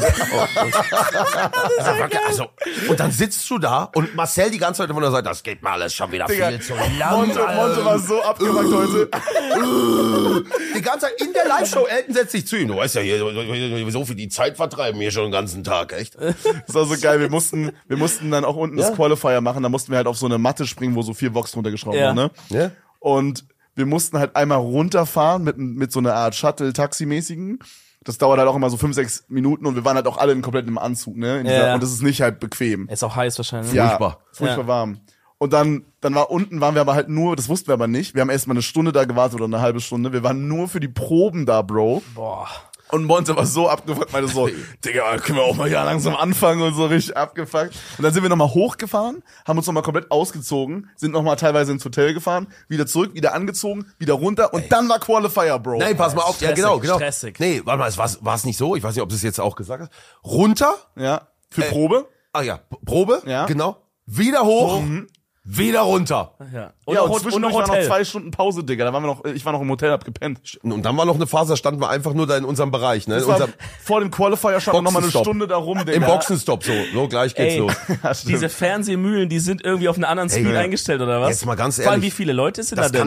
also, und dann sitzt du da und Marcel die ganze Zeit von der Seite, das geht mir alles schon wieder Digga, viel zu lang. Monte, Monte war so abgefuckt heute. Die ganze Zeit in der Live-Show, Elton setzt sich zu ihm. Du weißt ja, hier, so viel die Zeit vertreiben hier schon den ganzen Tag, echt? Das war so geil. Wir mussten, wir mussten dann auch unten Ja. das Qualifier machen. Da mussten wir halt auf so eine Matte springen, wo so vier Vox drunter geschraubt Ja. waren, ne? Ja. Und wir mussten halt einmal runterfahren mit, mit so einer Art Shuttle-Taxi-mäßigen. Das dauert halt auch immer so fünf, sechs Minuten und wir waren halt auch alle in komplett im Anzug, ne? In dieser, Ja. Und das ist nicht halt bequem. Ist auch heiß wahrscheinlich. Ja, Furchtbar. Furchtbar Ja. warm. Und dann, dann war unten, waren wir aber halt nur, das wussten wir aber nicht. Wir haben erst mal eine Stunde da gewartet oder eine halbe Stunde. Wir waren nur für die Proben da, Bro. Boah. Und Monte war so abgefuckt, meinte so, Digga, können wir auch mal hier langsam anfangen und so richtig abgefuckt. Und dann sind wir nochmal hochgefahren, haben uns nochmal komplett ausgezogen, sind nochmal teilweise ins Hotel gefahren, wieder zurück, wieder angezogen, wieder runter und dann war Qualifier, Bro. Nein, pass mal auf. Ja, Stressig, genau, genau. stressig. Nee, warte mal, es war, war es nicht so? Ich weiß nicht, ob du es jetzt auch gesagt hast. Runter. Ja, für Äh, Probe. Ah ja, P- Probe. Ja. Genau. Wieder hoch. Wieder runter. Ja. Und, ja, und noch, zwischendurch noch war noch Hotel. zwei Stunden Pause, Digga. Da waren wir noch, ich war noch im Hotel, hab gepennt. Und dann war noch eine Phase, da standen wir einfach nur da in unserem Bereich, ne? In Das war, unserem, vor dem Qualifier stand noch mal eine Boxenstopp. Stunde da rum, Digga. Im Boxenstopp so. So, gleich geht's Ey, los. Ja, stimmt. diese Fernsehmühlen, die sind irgendwie auf einen anderen Speed Ey, eingestellt, oder was? jetzt mal ganz Vor allem, ehrlich. wie viele Leute sind Das da denn? kann,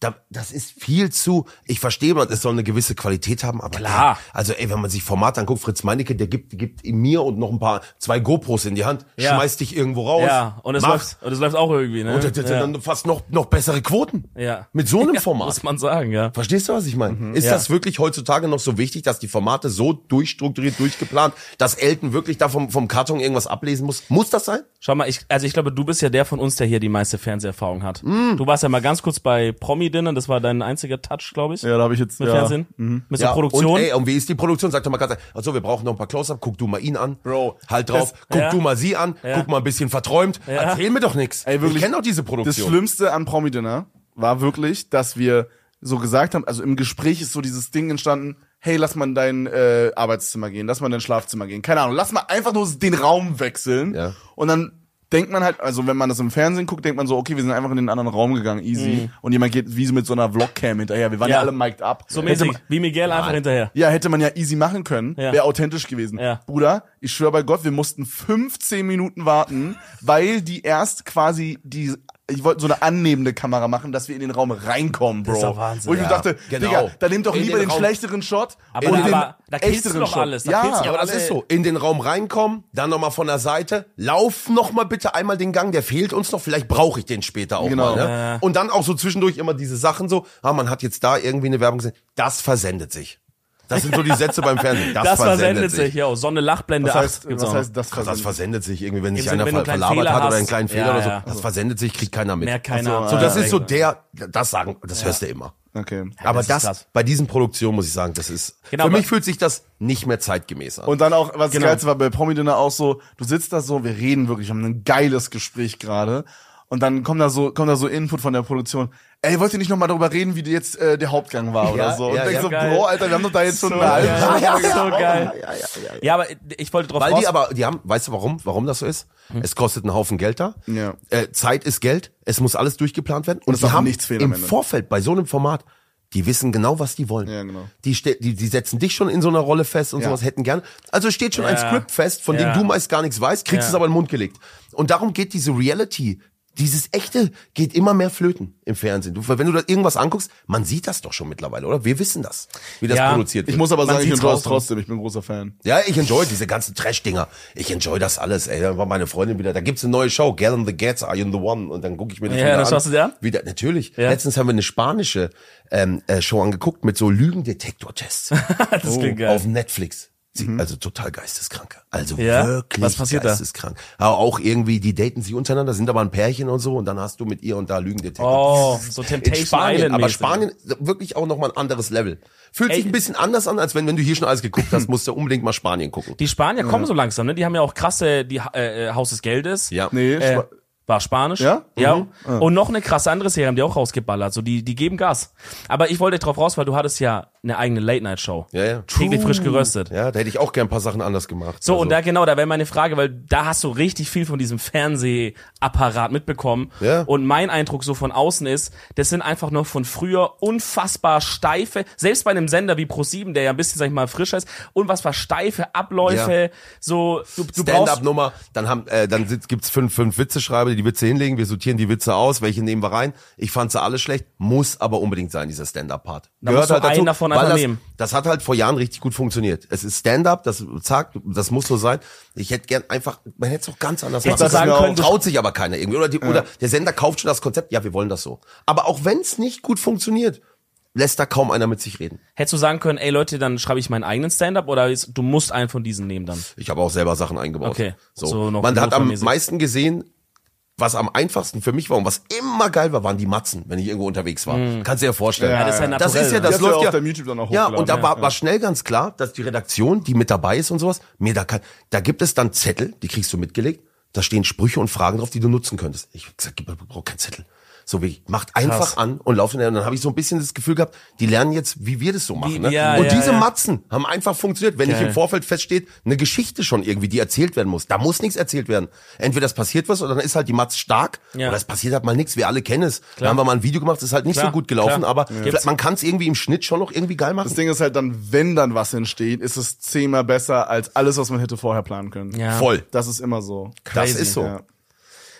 da, das ist viel zu, ich verstehe, man, es soll eine gewisse Qualität haben, aber Klar. Ey, also ey, wenn man sich Format anguckt, Fritz Meinecke, der gibt, gibt mir und noch ein paar, zwei GoPros in die Hand, Ja. schmeißt dich irgendwo raus. Ja, und es mach's. läuft, und es läuft auch irgendwie, ne? Und das, das, ja. dann fast noch, noch bessere Quoten. Ja. Mit so einem Ja, Format. muss man sagen, ja. Verstehst du, was ich meine? Ist Ja. das wirklich heutzutage noch so wichtig, dass die Formate so durchstrukturiert, durchgeplant, dass Elton wirklich da vom, vom Karton irgendwas ablesen muss? Muss das sein? Schau mal, ich, also ich glaube, du bist ja der von uns, der hier die meiste Fernseherfahrung hat. Mm. Du warst ja mal ganz kurz bei Promi-Dinner, das war dein einziger Touch, glaube ich, Ja, da habe ich jetzt mit ja. Fernsehen, mit so Produktion. Und, ey, und wie ist die Produktion? Sag doch mal ganz ehrlich, also wir brauchen noch ein paar Close-Up, guck du mal ihn an. Bro, Halt drauf, das- guck Ja. du mal sie an, Ja. guck mal ein bisschen verträumt. Ja. Erzähl mir doch nichts. Ey, wirklich, ich kenne doch diese Das Produktion. Schlimmste an Promi-Dinner war wirklich, dass wir so gesagt haben, also im Gespräch ist so dieses Ding entstanden, hey, lass mal in dein äh, Arbeitszimmer gehen, lass mal in dein Schlafzimmer gehen. Keine Ahnung, lass mal einfach nur den Raum wechseln. Ja. Und dann denkt man halt, also wenn man das im Fernsehen guckt, denkt man so, okay, wir sind einfach in den anderen Raum gegangen, easy. Und jemand geht wie so mit so einer Vlogcam hinterher. Wir waren ja, Ja. alle mic'd up. so Hätte mäßig, man, wie Miguel einfach hinterher. ja, hätte man ja easy machen können, Ja. wäre authentisch gewesen. Ja. Bruder, ich schwöre bei Gott, wir mussten fünfzehn Minuten warten, weil die erst quasi die, ich wollte so eine annehmende Kamera machen, dass wir in den Raum reinkommen, Bro. Das ist doch Wahnsinn. Wo ich mir Ja, dachte, genau. Digga, dann nehmt doch In lieber den den, Raum. schlechteren Shot Aber und da- den aber da killst du echteren doch Shot. alles, da Ja, killst du Ja, aber das alle- ist so. In den Raum reinkommen, dann nochmal von der Seite, lauf nochmal bitte einmal den Gang, der fehlt uns noch, vielleicht brauche ich den später auch Genau. mal. Ne? Ja. Und dann auch so zwischendurch immer diese Sachen so, ah, man hat jetzt da irgendwie eine Werbung gesehen, das versendet sich. Das sind so die Sätze beim Fernsehen. Das, Das versendet sich, ja. Sonne Lachblende Was heißt, acht gibt's was auch. heißt das Das versendet? versendet sich irgendwie, wenn sich Wenn einer du ver einen kleinen verlabert Fehler hat oder hast. einen kleinen Fehler Ja, oder so. ja. Das versendet sich, kriegt keiner mit. Mehr keiner. Ach So, das ist so Ja. der, das sagen, das hörst du immer. Okay. Aber das ist das, krass. bei diesen Produktionen muss ich sagen, das ist, Genau, für aber- mich fühlt sich das nicht mehr zeitgemäß an. Und dann auch, was Genau. das Geilste war bei Promi-Dinner auch so, du sitzt da so, wir reden wirklich, wir haben ein geiles Gespräch gerade. Und dann kommt da so, kommt da so Input von der Produktion. Ey, wollt ihr nicht nochmal darüber reden, wie jetzt äh, der Hauptgang war oder Ja, so? Und ja, denk ja. so, Geil. Bro, Alter, wir haben doch da jetzt schon So eine halbe geil. Stunde Ja, drüber so gesprochen. geil. Ja, aber ich wollte drauf Weil raus. die aber, die haben, weißt du warum, warum das so ist? Es kostet einen Haufen Geld da. Ja. Äh, Zeit ist Geld. Es muss alles durchgeplant werden. Und es die darf haben nichts fehlen am im Ende. Vorfeld bei so einem Format, die wissen genau, was die wollen. Ja, genau. Die, ste- die, die setzen dich schon in so einer Rolle fest und Ja. sowas, hätten gerne. Also es steht schon ein Ja. Skript fest, von Ja. dem du meist gar nichts weißt, kriegst Ja. es aber in den Mund gelegt. Und darum geht diese Reality, dieses Echte, geht immer mehr flöten im Fernsehen. Du, wenn du da irgendwas anguckst, man sieht das doch schon mittlerweile, oder? Wir wissen das, wie das Ja. produziert wird. Ich muss aber Man sagen, ich sieht's enjoy es raus. trotzdem, ich bin ein großer Fan. Ja, ich enjoy diese ganzen Trash-Dinger. Ich enjoy das alles, ey. Da war meine Freundin wieder, da gibt's eine neue Show, Gal and the Gats, Are You the One? Und dann gucke ich mir das Ja, wieder das an. schaust du dir an? Wieder, natürlich. Ja. Letztens haben wir eine spanische ähm, äh, Show angeguckt mit so Lügendetektor-Tests. das klingt geil. Auf Netflix. Sie, Also total geisteskrank. Also Ja? wirklich Was passiert da? geisteskrank. Aber auch irgendwie, die daten sich untereinander, sind aber ein Pärchen und so und dann hast du mit ihr und da Lügendetektor. Oh, so In Temptation Spanien, Island aber mäßig. Spanien wirklich auch nochmal ein anderes Level. Fühlt Ey. sich ein bisschen anders an, als wenn, wenn du hier schon alles geguckt hast, musst du unbedingt mal Spanien gucken. Die Spanier kommen so langsam, ne? Die haben ja auch krasse, die äh, äh, Haus des Geldes. Ja. Nee, Äh, Spa- war Spanisch. Ja? Ja. Und noch eine krasse andere Serie haben die auch rausgeballert. So, die, die geben Gas. Aber ich wollte drauf raus, weil du hattest ja eine eigene Late-Night-Show. Ja, ja. Täglich frisch geröstet. Ja, da hätte ich auch gern ein paar Sachen anders gemacht. So, Also, und da genau, da wäre meine Frage, weil da hast du richtig viel von diesem Fernsehapparat mitbekommen. Ja. Und mein Eindruck so von außen ist, das sind einfach noch von früher unfassbar steife, selbst bei einem Sender wie ProSieben, der ja ein bisschen, sag ich mal, frischer ist, unfassbar steife Abläufe, so, du, du brauchst, Stand-up-Nummer, dann haben, äh, dann sitzt, gibt's fünf, fünf Witzeschreiber, die die Witze hinlegen, wir sortieren die Witze aus, welche nehmen wir rein. Ich fand sie alle schlecht, muss aber unbedingt sein, dieser Stand-up-Part. Da musst du einen davon weil einfach das, nehmen. das hat halt vor Jahren richtig gut funktioniert. Es ist Stand-up, das zack, das muss so sein. Ich hätte gern einfach, man hätte es auch ganz anders Hättest du machen sagen können. können, du- Traut sich aber keiner irgendwie. Oder, die, oder der Sender kauft schon das Konzept, ja, wir wollen das so. Aber auch wenn es nicht gut funktioniert, lässt da kaum einer mit sich reden. hättest du sagen können, ey Leute, dann schreibe ich meinen eigenen Stand-up oder ist, du musst einen von diesen nehmen dann. Ich habe auch selber Sachen eingebaut. Okay. So. So noch Man hat am notfallmäßig. meisten gesehen, was am einfachsten für mich war und was immer geil war, waren die Matzen, wenn ich irgendwo unterwegs war. Kannst du dir vorstellen. Ja, das ist ja das naturell, ist ja, ne? das Die hast du läuft ja ja. auf deinem YouTube dann auch ja, hochgeladen. und da Ja, war, ja. war schnell ganz klar, dass die Redaktion, die mit dabei ist und sowas, mir da kann, da gibt es dann Zettel, die kriegst du mitgelegt, da stehen Sprüche und Fragen drauf, die du nutzen könntest. Ich hab gesagt, ich brauche keinen Zettel. So wie, macht einfach Krass. an und laufen. Und dann habe ich so ein bisschen das Gefühl gehabt, die lernen jetzt, wie wir das so machen. Wie- Ne? ja, und ja, diese ja. Matzen haben einfach funktioniert. Wenn nicht Geil. im Vorfeld feststeht, eine Geschichte schon irgendwie, die erzählt werden muss. Da muss nichts erzählt werden. Entweder es passiert was oder dann ist halt die Matz stark Ja. oder es passiert halt mal nichts. Wir alle kennen es. Da haben wir mal ein Video gemacht, das ist halt nicht Klar, so gut gelaufen, klar. aber Ja. vielleicht, man kann es irgendwie im Schnitt schon noch irgendwie geil machen. Das Ding ist halt dann, wenn dann was entsteht, ist es zehnmal besser als alles, was man hätte vorher planen können. Ja. Voll. Das ist immer so. Das Crazy. ist so. Ja.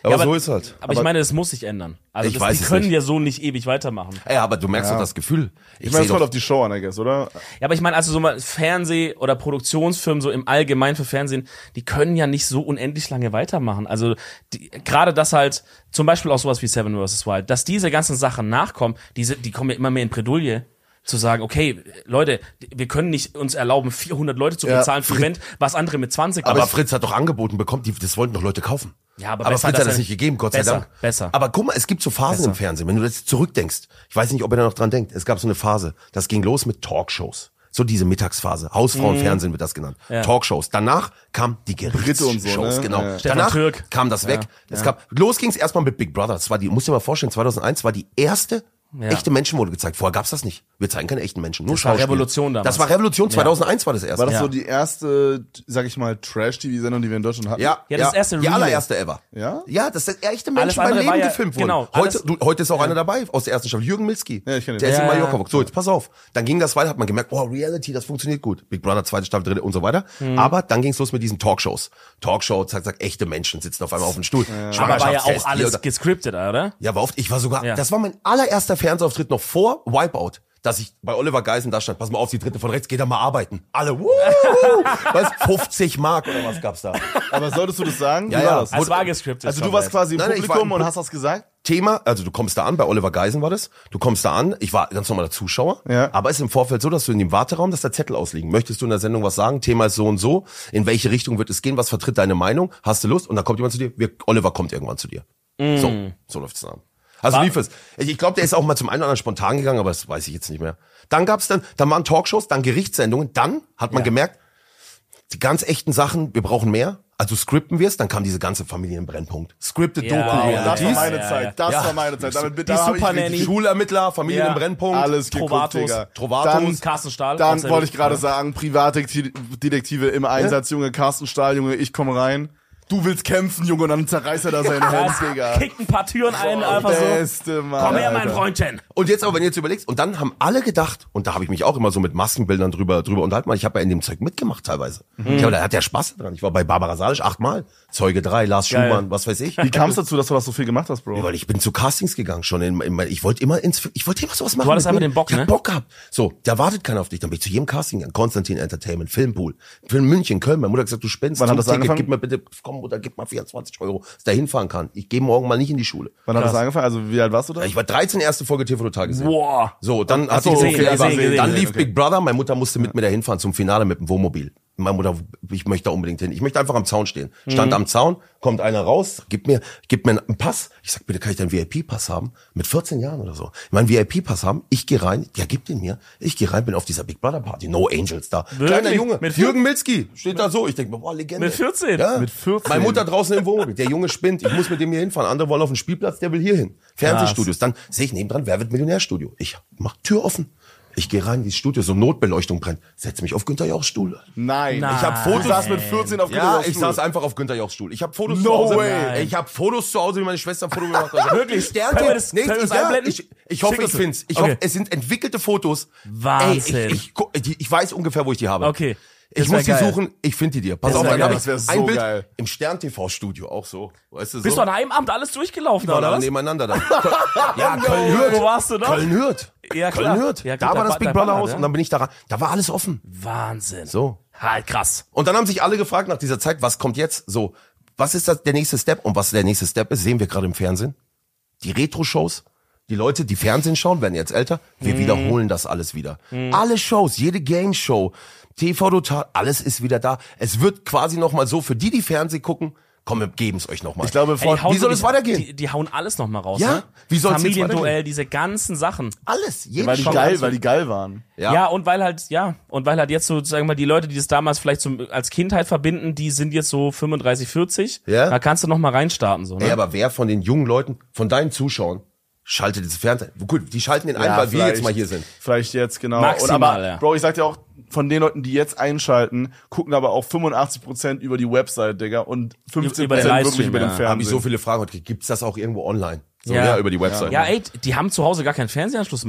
Aber, Ja, aber- so ist halt. Aber, ich meine, das muss sich ändern. Also Ich das, weiß die es können nicht. ja so nicht ewig weitermachen. Ja, aber du merkst Ja. doch das Gefühl. Ich, Ich meine, seh es kommt doch, auf die Show an, I guess, oder? Ja, aber ich meine, also so mal Fernseh- oder Produktionsfirmen so im Allgemeinen für Fernsehen, die können ja nicht so unendlich lange weitermachen. Also die, gerade das halt, zum Beispiel auch sowas wie Seven versus. Wild, dass diese ganzen Sachen nachkommen, diese, die kommen ja immer mehr in Bredouille. Zu sagen, okay, Leute, wir können nicht uns erlauben, vierhundert Leute zu Ja, bezahlen für ein Event, was andere mit zwanzig aber machen. Fritz hat doch angeboten bekommen, die, das wollten doch Leute kaufen. Ja, aber aber besser, Fritz dass hat das er- nicht gegeben, Gott besser, sei Dank. besser. Aber guck mal, es gibt so Phasen Besser. im Fernsehen, wenn du jetzt zurückdenkst. Ich weiß nicht, ob ihr da noch dran denkt. Es gab so eine Phase, das ging los mit Talkshows. So diese Mittagsphase. Hausfrauenfernsehen wird das genannt. Ja. Talkshows. Danach kam die Gerichtsshows, und so, ne? genau. Ja. Stefan Danach Türk. kam das weg. Es gab, los ging's erstmal mit Big Brother. Das war die, musst dir mal vorstellen, zweitausendeins war die erste Ja. echte Menschen wurde gezeigt. Vorher gab's das nicht. Wir zeigen keine echten Menschen, nur Das war Schauspieler. Revolution damals. Das war Revolution. zweitausendeins war das erste. War das Ja. so die erste, sag ich mal, Trash-T V-Sendung, die wir in Deutschland hatten? Ja, Ja, das erste Die Real. allererste ever. Ja? Ja, das ist echte Alles Menschen beim andere Leben war ja- gefilmt wurden. genau, Heute, alles- du, heute ist auch einer dabei aus der ersten Staffel, Jürgen Milski. Ja, ich kenn ihn. Der ist Ja, in ja, Mallorca. ja. So, jetzt pass auf. Dann ging das weiter, hat man gemerkt, oh, Reality, das funktioniert gut. Big Brother, zweite Staffel, dritte und so weiter. Mhm. Aber dann ging's los mit diesen Talkshows. Talkshow, zack, zack, echte Menschen sitzen auf einmal auf dem Stuhl. Aber war ja Schwangerschaftstest auch hier alles oder- gescriptet, oder? Ja, war oft, ich war sogar, Ja. das war mein allererster Fernsehauftritt noch vor Wipeout, dass ich bei Oliver Geisen da stand, pass mal auf, die dritte von rechts, geht da mal arbeiten. Alle, wuhu, was, fünfzig Mark oder was gab's da? Aber solltest du das sagen? Ja, Wie ja. war das? Es war gescriptet. Also du schon, warst ey. quasi im Nein, nein, ich Publikum war im und hast das gesagt? Thema, also du kommst da an, bei Oliver Geisen war das, du kommst da an, ich war ganz normaler Zuschauer, Ja. aber es ist im Vorfeld so, dass du in dem Warteraum, dass da Zettel ausliegen. Möchtest du in der Sendung was sagen? Thema ist so und so, in welche Richtung wird es gehen, was vertritt deine Meinung, hast du Lust? Und dann kommt jemand zu dir, wir, Oliver kommt irgendwann zu dir. So, so läuft's dann. Also War- lief es. Ich, ich glaube, der ist auch mal zum einen oder anderen spontan gegangen, aber das weiß ich jetzt nicht mehr. Dann gab's dann, dann waren Talkshows, dann Gerichtssendungen, dann hat man Ja. gemerkt, die ganz echten Sachen, wir brauchen mehr. Also scripten wir's, dann kam diese ganze Familienbrennpunkt. Scripted Ja, Doku, ja, Das war ja, meine ja, Zeit. ja. Das Ja. war meine Zeit. Damit, Die da hab ich Super richtig Nanny. Schulermittler, Familienbrennpunkt. alles geguckt, Trovatos. Digga. Trovatos. Dann, Carsten Stahl. dann Auch sehr wollte ich wichtig, gerade ja. sagen, Privatdetektive im Einsatz, Junge, Carsten Stahl, Junge, ich komme rein. Du willst kämpfen, Junge, und dann zerreißt er da seinen Hemd, Digga. Kickt ein paar Türen ein, einfach so. Beste Mann. Komm her, mein Alter. Freundchen. Und jetzt aber, wenn du jetzt überlegst, und dann haben alle gedacht, und da habe ich mich auch immer so mit Maskenbildern drüber, drüber unterhalten, weil ich habe ja in dem Zeug mitgemacht teilweise. Mhm. Ich habe, da hat der Spaß dran. Ich war bei Barbara Salisch achtmal, Zeuge drei, Lars Geil. Schumann, was weiß ich. Wie kam es dazu, dass du das so viel gemacht hast, Bro? Ja, weil ich bin zu Castings gegangen schon. In, in, ich wollte immer ins, ich wollte immer sowas machen. hattest mit einfach mir. den Bock, ich hab ne? Bock gehabt. So, da wartet keiner auf dich. Dann bin ich zu jedem Casting gegangen. Konstantin Entertainment, Filmpool, Film München, Köln. Meine Mutter hat gesagt, du spinnst. Wann hat zum das Ticket, angefangen? Gib mir bitte, komm Mutter, gib mal vierundzwanzig Euro, dass ich da hinfahren kann. Ich gehe morgen mal nicht in die Schule. Wann hat das Krass. angefangen? Also wie alt warst du da? Ich war dreizehn, erste Folge T V Total gesehen. Boah. So, dann Ach hat so, ich so gesehen, viel, gesehen, dann gesehen, lief okay. Big Brother. Meine Mutter musste mit mir da hinfahren zum Finale mit dem Wohnmobil. Meine Mutter, ich möchte da unbedingt hin. Ich möchte einfach am Zaun stehen. Stand Mhm. am Zaun, kommt einer raus, gibt mir, gibt mir einen Pass. Ich sag, bitte, kann ich deinen V I P-Pass haben? Mit vierzehn Jahren oder so. Ich meinen V I P-Pass haben. Ich gehe rein. Ja, gib den mir. Ich gehe rein, bin auf dieser Big Brother Party. No Angels da. Wirklich? Kleiner Junge. Mit Jürgen Milski. Steht da so. Ich denke mir, boah, Legende. Mit vierzehn? Ja. Mit vierzehn? Meine Mutter draußen im Wohnmobil. Der Junge spinnt. Ich muss mit dem hier hinfahren. Andere wollen auf den Spielplatz. Der will hier hin. Fernsehstudios. Dann sehe ich nebendran, wer wird Millionärstudio? Ich mach Tür offen. Ich gehe rein in dieses Studio, so Notbeleuchtung brennt. Setz mich auf Günther Jauchs Stuhl. Nein. Nein. Ich hab Fotos. Du saß mit vierzehn auf Ja, Günther ich Jauchs saß Stuhl. einfach auf Günther Jauchs Stuhl. Ich habe Fotos No zu Hause. way. Ich habe Fotos zu Hause, wie meine Schwester ein Foto gemacht hat. Wirklich? Sternchen. Können wir das- nee, können wir das ich, ja, einblenden? ich, ich hoffe, Schick ich uns. find's. Ich Okay. hoffe, es sind entwickelte Fotos. Wahnsinn. Ey, ich, ich, gu- die- ich weiß ungefähr, wo ich die habe. Okay. Das Ich wär muss die geil. suchen, ich finde die dir. Pass Das auf, wär dann geil. hab Das wär ich so ein Bild geil. im Stern-T V-Studio auch so. Weißt du, Bist so. du an einem Abend alles durchgelaufen, Die waren oder alle was? nebeneinander dann. Ja, Köln-Hürth. Wo warst du noch? Köln-Hürth. Ja, klar. Köln-Hürth. Ja, gut, da da war das war- Big da Brother war Haus das, ja. und dann bin ich da rein. Da war alles offen. Wahnsinn. So. Halt krass. Und dann haben sich alle gefragt nach dieser Zeit, was kommt jetzt? So, was ist das, der nächste Step? Und was der nächste Step ist, sehen wir gerade im Fernsehen. Die Retro-Shows, die Leute, die Fernsehen schauen, werden jetzt älter. Wir wiederholen das alles wieder. Alle Shows, jede Game-Show, T V Total, alles ist wieder da. Es wird quasi nochmal so, für die, die Fernsehen gucken, komm, wir geben's euch nochmal. Ich glaube, Ey, vor, die hauen wie soll wirklich- es weitergehen? Die, die hauen alles noch mal raus, Ja? ne? Wie soll's jetzt Familienduell, weitergehen? diese ganzen Sachen. alles, jede weil die Show. geil, weil die geil waren. Ja. Ja. und weil halt, ja, und weil halt jetzt so, sagen wir mal, die Leute, die das damals vielleicht so als Kindheit verbinden, die sind jetzt so fünfunddreißig, vierzig. Ja. Da kannst du noch mal reinstarten, so, ne? Ey, aber wer von den jungen Leuten, von deinen Zuschauern, schaltet jetzt Fernsehen? Gut, die schalten den ein, Ja, weil wir vielleicht- jetzt mal hier sind. Vielleicht jetzt, genau. Maximal, und aber, ja. Bro, ich sag dir auch, von den Leuten, die jetzt einschalten, gucken aber auch fünfundachtzig Prozent über die Website, Digga, und fünfzehn Über den Prozent wirklich Livestream, über den ja. Fernsehen. Habe ich so viele Fragen heute gekriegt. Gibt's das auch irgendwo online? So, Ja. ja, über die Website. Ja, ey, die haben zu Hause gar keinen Fernsehanschluss mehr.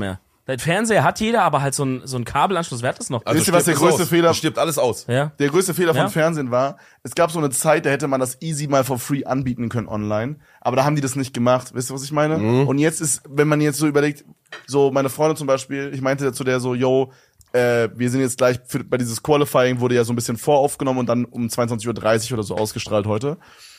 Der Fernseher hat jeder, aber halt so ein, so ein Kabelanschluss, wer hat das noch? Also Wisst ihr, was der stirbt es größte aus. Fehler- Es stirbt alles aus. Ja. Der größte Fehler Ja. vom Fernsehen war, es gab so eine Zeit, da hätte man das easy mal for free anbieten können online, aber da haben die das nicht gemacht. Wisst ihr, was ich meine? Mhm. Und jetzt ist, wenn man jetzt so überlegt, so meine Freundin zum Beispiel, ich meinte zu der so, yo, äh, wir sind jetzt gleich, für, bei dieses Qualifying wurde ja so ein bisschen voraufgenommen und dann um zweiundzwanzig Uhr dreißig oder so ausgestrahlt heute.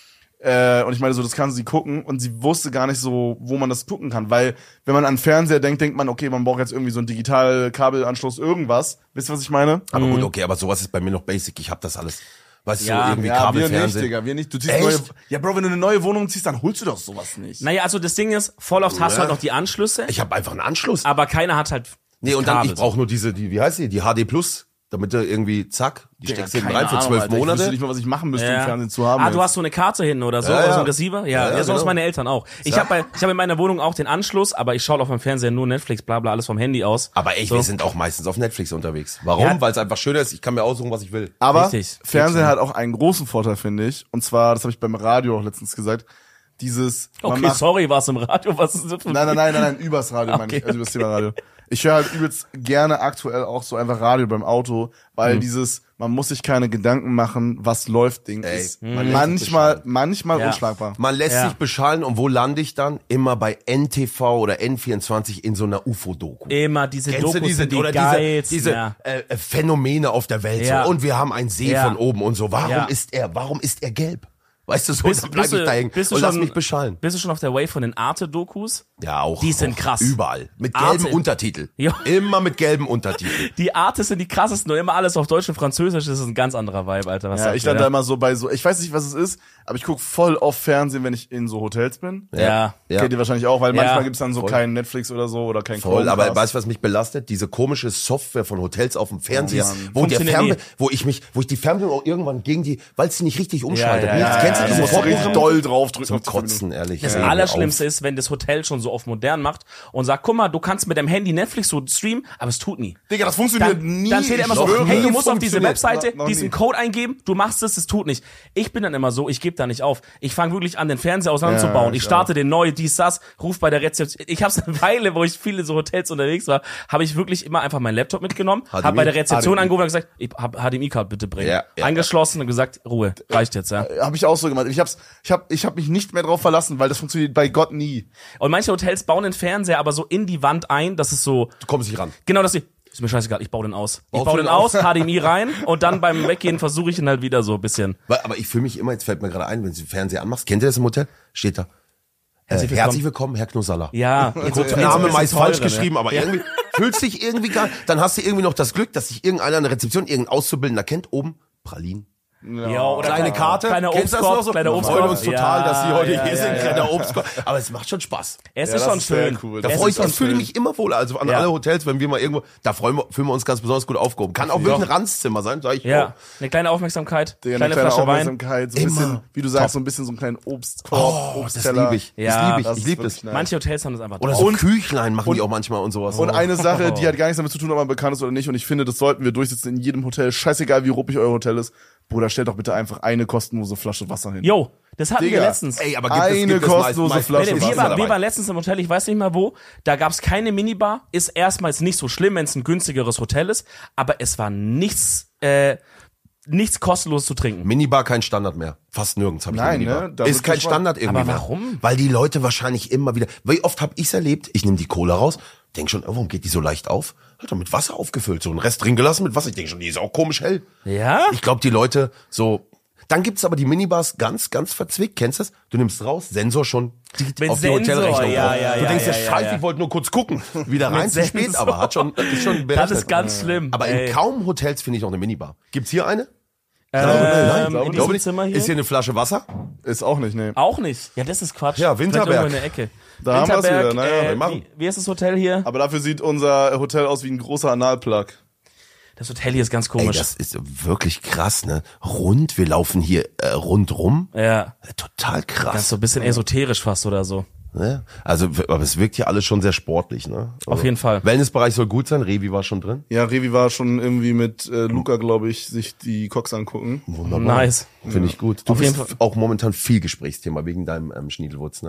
Äh, und ich meine so, das kann sie gucken und sie wusste gar nicht so, wo man das gucken kann, weil wenn man an Fernseher denkt, denkt man, okay, man braucht jetzt irgendwie so einen Digital-Kabelanschluss, irgendwas. Wisst ihr, was ich meine? Aber gut, okay, aber sowas ist bei mir noch basic. Ich hab das alles. Weißt du, Ja, so irgendwie Ja, wir nicht, Kabelfernsehen. Digga, wir nicht. Du ziehst Echt? neue, ja, Bro, wenn du eine neue Wohnung ziehst, dann holst du doch sowas nicht. Naja, also das Ding ist, voll oft hast du Ja. halt noch die Anschlüsse, Ich habe einfach einen Anschluss. aber keiner hat halt Nee, das und dann, Kabel. ich brauche nur diese, die, wie heißt die, die H D Plus, damit du irgendwie, zack, die Digga, steckst du hinten keine rein für Ahnung, zwölf Alter. Ich Monate. wüsste nicht mal, was ich machen müsste, Ja. um Fernsehen zu haben. Ah, du jetzt. hast so eine Karte hinten oder so, Ja, oder so ja. ein Receiver? Ja, Ja, ja, ja, so genau. ist meine Eltern auch. Ich Ja. habe bei, ich habe in meiner Wohnung auch den Anschluss, aber ich schaue auf meinem Fernseher nur Netflix, bla bla, alles vom Handy aus. Aber echt, So. wir sind auch meistens auf Netflix unterwegs. Warum? Ja. Weil es einfach schöner ist, ich kann mir aussuchen, was ich will. Aber Richtig. Fernsehen hat auch einen großen Vorteil, finde ich. Und zwar, das habe ich beim Radio auch letztens gesagt, dieses, man Okay, macht, sorry, war's im Radio, was ist das für nein, nein, nein, nein, nein, übers Radio, meine Okay, ich, also übers Thema Radio. Ich höre halt übelst gerne aktuell auch so einfach Radio beim Auto, weil dieses, man muss sich keine Gedanken machen, was läuft, Ding Ey, ist man lässt sich manchmal, beschallen. manchmal Ja. unschlagbar. Man lässt Ja. sich beschallen und wo lande ich dann? Immer bei N T V oder N vierundzwanzig in so einer U F O-Doku. Immer diese Kennst Dokus du diese, sind die oder diese, geilsten, diese ja. äh, äh, Phänomene auf der Welt? Ja. So. Und wir haben einen See Ja. von oben und so. Warum Ja. ist er, warum ist er gelb? Weißt du, so Bist- dann bleib bist ich du- da hängen bist du und lass schon- mich beschallen. Bist du schon auf der Wave von den Arte-Dokus? Ja, auch. Die sind auch krass. Überall. Mit Arte- gelben Untertitel. Ja. Immer mit gelben Untertiteln. Die Arte sind die krassesten und immer alles auf Deutsch und Französisch, das ist ein ganz anderer Vibe, Alter. Was Ja, sagt ich ihr lande da? da immer so bei so, ich weiß nicht, was es ist, aber ich gucke voll oft Fernsehen, wenn ich in so Hotels bin. Ja. Ja. Kennt ihr wahrscheinlich auch, weil Ja. manchmal gibt's dann so Voll. kein Netflix oder so oder kein Voll, aber Chromecast. weißt du, was mich belastet? Diese komische Software von Hotels auf dem Fernseher, Mann. wo der Funktioniert Fernbe nie. wo ich mich, wo ich die Fernbedienung auch irgendwann gegen die, weil sie nicht richtig umschaltet. ja, Nichts. ja, Kennst ja, du du diese musst richtig Vorprogramm? doll draufdrücken. Zum auf die Verbindung. Kotzen, ehrlich. Das Hör mir Allerschlimmste auf. ist, wenn das Hotel schon so auf modern macht und sagt, guck mal, du kannst mit deinem Handy Netflix so streamen, aber es tut nie. Digga, das funktioniert Dann, nie. dann steht ich immer so, schwöre. hey, du Nie musst auf diese funktioniert. Webseite Noch- noch diesen nie. Code eingeben, du machst es, es tut nicht. Ich bin dann immer so, ich gebe da nicht auf. Ich fange wirklich an, den Fernseher auseinanderzubauen. Ja, ich ich starte den neu, dies, das, ruf bei der Rezeption. Ich hab's eine Weile, wo ich viele so Hotels unterwegs war, habe ich wirklich immer einfach meinen Laptop mitgenommen, H D M I? habe bei der Rezeption H D M I. angerufen und gesagt, ich hab H D M I-Card bitte bringen. Ja, ja, Eingeschlossen und gesagt, Ruhe, reicht jetzt, ja. Habe ich auch so gemacht. Ich hab's, ich hab, ich hab mich nicht mehr drauf verlassen, weil das funktioniert bei Gott nie. Und manche Hotels bauen den Fernseher aber so in die Wand ein, dass es so, Du kommst nicht ran. genau das, ist mir scheißegal, ich baue den aus. Ich Baust baue du den den aus, H D M I rein und dann beim Weggehen versuche ich ihn halt wieder so ein bisschen. Weil, aber ich fühle mich immer, jetzt fällt mir gerade ein, wenn du den Fernseher anmachst, kennt ihr das im Hotel? Steht da. Äh, Herzlich willkommen. herzlich willkommen, Herr Knussalla. Ja, jetzt Gut, jetzt Name ein bisschen meist falsch teurer, geschrieben, ne? aber irgendwie fühlst dich irgendwie gar, dann hast du irgendwie noch das Glück, dass sich irgendeiner an der Rezeption, irgendein Auszubildender kennt, oben Pralinen. Ja, oder Kleine kleiner- Karte, kleiner kennst du das Obstkorb, noch so? kleiner Wir Obstkorb. freuen uns total, Ja, dass Sie heute ja, hier ja, sind, ja. kleiner Obstkorb. Aber es macht schon Spaß. Es Ja, ist das schon ist sehr schön. cool. Da Es freue ist ich, schon ich fühle schön. mich immer wohl. Also an Ja. alle Hotels, wenn wir mal irgendwo, da freuen wir, fühlen wir uns ganz besonders gut aufgehoben. Kann auch wirklich ein Ranzzimmer sein, sag ich. Ja, oh. eine kleine Aufmerksamkeit, Digga, kleine, eine kleine Flasche Wein. Aufmerksamkeit, so ein Immer. bisschen, wie du sagst, Top. so ein bisschen so einen kleinen Obstkorb, Oh, das Obstteller. liebe ich. Ja, das liebe ich. das Ich ist liebe wirklich das. nice. Manche Hotels haben das einfach Oder drauf. so Und- Küchlein machen die und- auch manchmal und sowas. Und eine Sache, Oh. die hat gar nichts damit zu tun, ob man bekannt ist oder nicht. Und ich finde, das sollten wir durchsetzen in jedem Hotel. Scheißegal, wie ruppig euer Hotel ist. Bruder, stellt doch bitte einfach eine kostenlose Flasche Wasser hin. Yo, das hatten Digga, wir letztens. Ey, aber gibt es, Eine gibt es kostenlose meist, Flasche meist, wir, Wasser waren, wir dabei. waren letztens im Hotel, ich weiß nicht mal wo, da gab's keine Minibar, ist erstmals nicht so schlimm, wenn es ein günstigeres Hotel ist, aber es war nichts, äh, nichts kostenlos zu trinken. Minibar kein Standard mehr. Fast nirgends habe ich Nein, eine Minibar. ne? Da Ist wird kein gespannt. Standard irgendwie Aber mehr. warum? Weil die Leute wahrscheinlich immer wieder, wie oft habe ich's erlebt, ich nehme die Cola raus, denk schon, oh, warum geht die so leicht auf? Hat er mit Wasser aufgefüllt, so einen Rest drin gelassen mit Wasser. Ich denke schon, die ist auch komisch hell. Ja? Ich glaube, die Leute so. Dann gibt's aber die Minibars ganz, ganz verzwickt. Kennst du das? Du nimmst raus, Sensor schon Mit auf die Sensor, Hotelrechnung ja, drauf. ja, Du ja, denkst, ja, ja, ja, scheiße, ja. ich wollte nur kurz gucken. Wieder rein, zu spät, Sensor. aber hat schon, ist schon Das berechnet. ist ganz schlimm. Aber ey. in kaum Hotels finde ich noch eine Minibar. Gibt's hier eine? ähm, nein, glaube in nicht. diesem nicht. Zimmer hier? Ist hier eine Flasche Wasser? Ist auch nicht, nee. Auch nicht. Ja, das ist Quatsch. Ja, Vielleicht Winterberg. irgendwo in der Ecke. Da haben wir's Winterberg, wieder, naja, äh, wir machen. wie, wie ist das Hotel hier? Aber dafür sieht unser Hotel aus wie ein großer Analplug. Das Hotel hier ist ganz Ey, komisch. das ist wirklich krass, ne? Rund, wir laufen hier äh, rundrum. ja, Äh, Total das ist krass. so ein bisschen esoterisch fast oder so. Ne? Also, w- aber es wirkt hier alles schon sehr sportlich, ne? Also, Auf jeden Fall. Wellnessbereich soll gut sein, Revi war schon drin. Ja, Revi war schon irgendwie mit äh, Luca, glaube ich, sich die Cox angucken. Wunderbar. Nice. Finde ich gut. Du Auf bist jeden Fall. auch momentan viel Gesprächsthema wegen deinem ähm, Schniedelwurz, ne?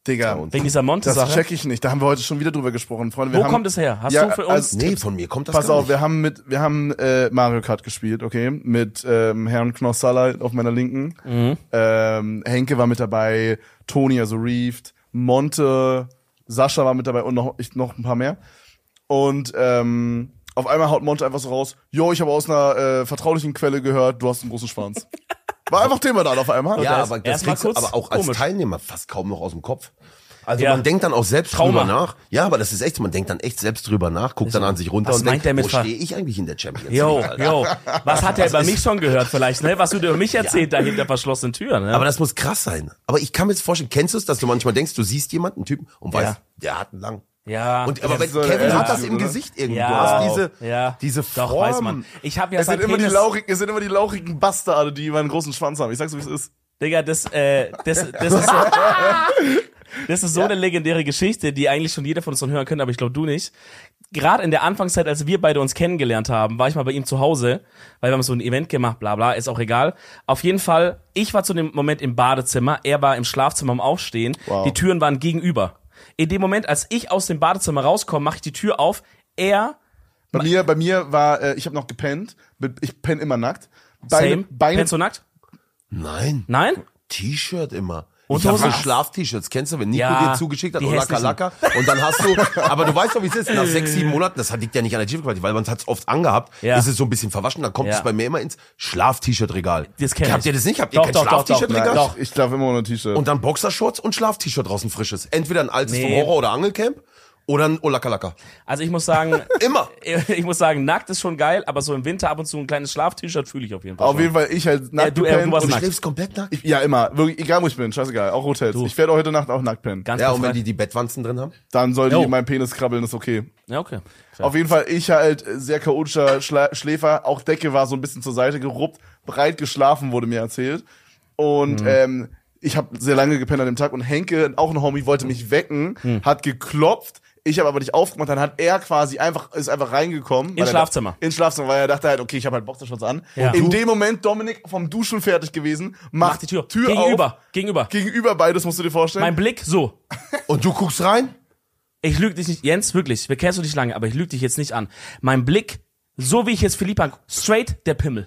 Digga, Wegen dieser das Monte-Sache. check ich nicht. Da haben wir heute schon wieder drüber gesprochen, Freunde. Wir Wo haben, kommt es her? Hast Ja, du für uns also- Nee, Tipps? von mir kommt das Pass gar auf, nicht. wir haben mit, wir haben äh, Mario Kart gespielt, okay, mit ähm, Herrn Knossalla auf meiner Linken. Mhm. Ähm, Henke war mit dabei, Toni, also Reeft, Monte, Sascha war mit dabei und noch ich noch ein paar mehr. Und ähm, auf einmal haut Monte einfach so raus: Jo, ich habe aus einer äh, vertraulichen Quelle gehört, du hast einen großen Schwanz. War einfach Thema dann auf einmal. Ja, das aber das erstmal kriegst du kurz aber auch als komisch. Teilnehmer fast kaum noch aus dem Kopf. Also Ja. man denkt dann auch selbst Trauma. drüber nach. Ja, aber das ist echt so, man denkt dann echt selbst drüber nach, guckt dann an sich runter Was und meint denkt, der mit wo Ver- stehe ich eigentlich in der Champions League? Jo, Alter? jo. Was hat er über mich schon gehört vielleicht, ne? Was du dir über mich erzählt da hinter verschlossenen Türen, ne? Aber das muss krass sein. Aber ich kann mir jetzt vorstellen, kennst du es, dass du manchmal denkst, du siehst jemanden, einen Typen, und weißt, Ja. der hat einen lang. ja. Und aber Das wenn, ist so eine Kevin hat das Attitude, im oder? Gesicht irgendwie. Ja. Du hast diese, ja. diese Doch, Form. weiß man. Ich habe ja Es sind, seitdem immer die das- lauchigen, es sind immer die lauchigen Bastarde, die immer einen großen Schwanz haben. Ich sag's, wie es ist. Digga, das, äh, das, das ist so, das ist so eine legendäre Geschichte, die eigentlich schon jeder von uns schon hören könnte, aber ich glaube du nicht. Gerade in der Anfangszeit, als wir beide uns kennengelernt haben, war ich mal bei ihm zu Hause, weil wir haben so ein Event gemacht, bla bla, ist auch egal. Auf jeden Fall, ich war zu dem Moment im Badezimmer, er war im Schlafzimmer am Aufstehen, Wow. die Türen waren gegenüber. In dem Moment, als ich aus dem Badezimmer rauskomme, mache ich die Tür auf, er, Bei mir, bei mir war, äh, ich habe noch gepennt. Mit- Ich penne immer nackt. Beine, same, Beine, pennst du nackt? Nein. Nein? T-Shirt immer. Und ich habe so was? Schlaf-T-Shirts, kennst du, wenn Nico Ja, dir zugeschickt hat, die oder hässlichen. Laka und dann hast du, aber du weißt doch, wie es ist, nach sechs, sieben Monaten, das liegt ja nicht an der T-Shirt-Qualität, weil man hat es oft angehabt, Ja. ist es so ein bisschen verwaschen, dann kommt Ja. es bei mir immer ins Schlaf-T-Shirt-Regal. Das kenn Habt ich. ihr das nicht? Habt ihr Doch, kein doch, doch, doch. Schlaf-T-Shirt-Regal? Doch. Ich schlafe immer ohne T-Shirt. Und dann Boxershorts und Schlaf-T-Shirt draußen frisches. Entweder ein altes Nee. vom Horror- oder Angelcamp oder ein Olakalaka. Also ich muss sagen, Immer. ich muss sagen, nackt ist schon geil, aber so im Winter ab und zu ein kleines Schlaf-T-Shirt fühle ich auf jeden Fall. Auf schon. jeden Fall, ich halt nackt Ja, du, äh, gepennt du warst und Du nackt. schläfst komplett nackt? ich, ja, immer. Wirklich, egal wo ich bin, scheißegal. Auch Hotels. Du. Ich werde heute Nacht auch nackt pennen. Ganz Ja, und befreit. wenn die die Bettwanzen drin haben? Dann soll die Jo. in meinen Penis krabbeln, ist okay. Ja, okay. Fair. Auf jeden Fall, ich halt sehr chaotischer Schla Schläfer. Auch Decke war so ein bisschen zur Seite geruppt. Breit geschlafen, wurde mir erzählt. Und Mhm. ähm, ich habe sehr lange gepennt an dem Tag. Und Henke, auch ein Homie, wollte mich wecken, Mhm. hat geklopft. Ich habe aber nicht aufgemacht. Dann hat er quasi einfach, ist einfach reingekommen. weil er Schlafzimmer. dacht- Ins Schlafzimmer, weil er dachte halt, okay, ich habe halt Boxershorts an. Ja. In Du? dem Moment, Dominik vom Duschen fertig gewesen, macht Mach die Tür. Tür gegenüber, auf. gegenüber. Gegenüber beides, musst du dir vorstellen. Mein Blick, so. Und du guckst rein? Ich lüge dich nicht, Jens, wirklich, wir kennst du dich lange, aber ich lüge dich jetzt nicht an. Mein Blick, so wie ich jetzt Philippe angucke, straight der Pimmel.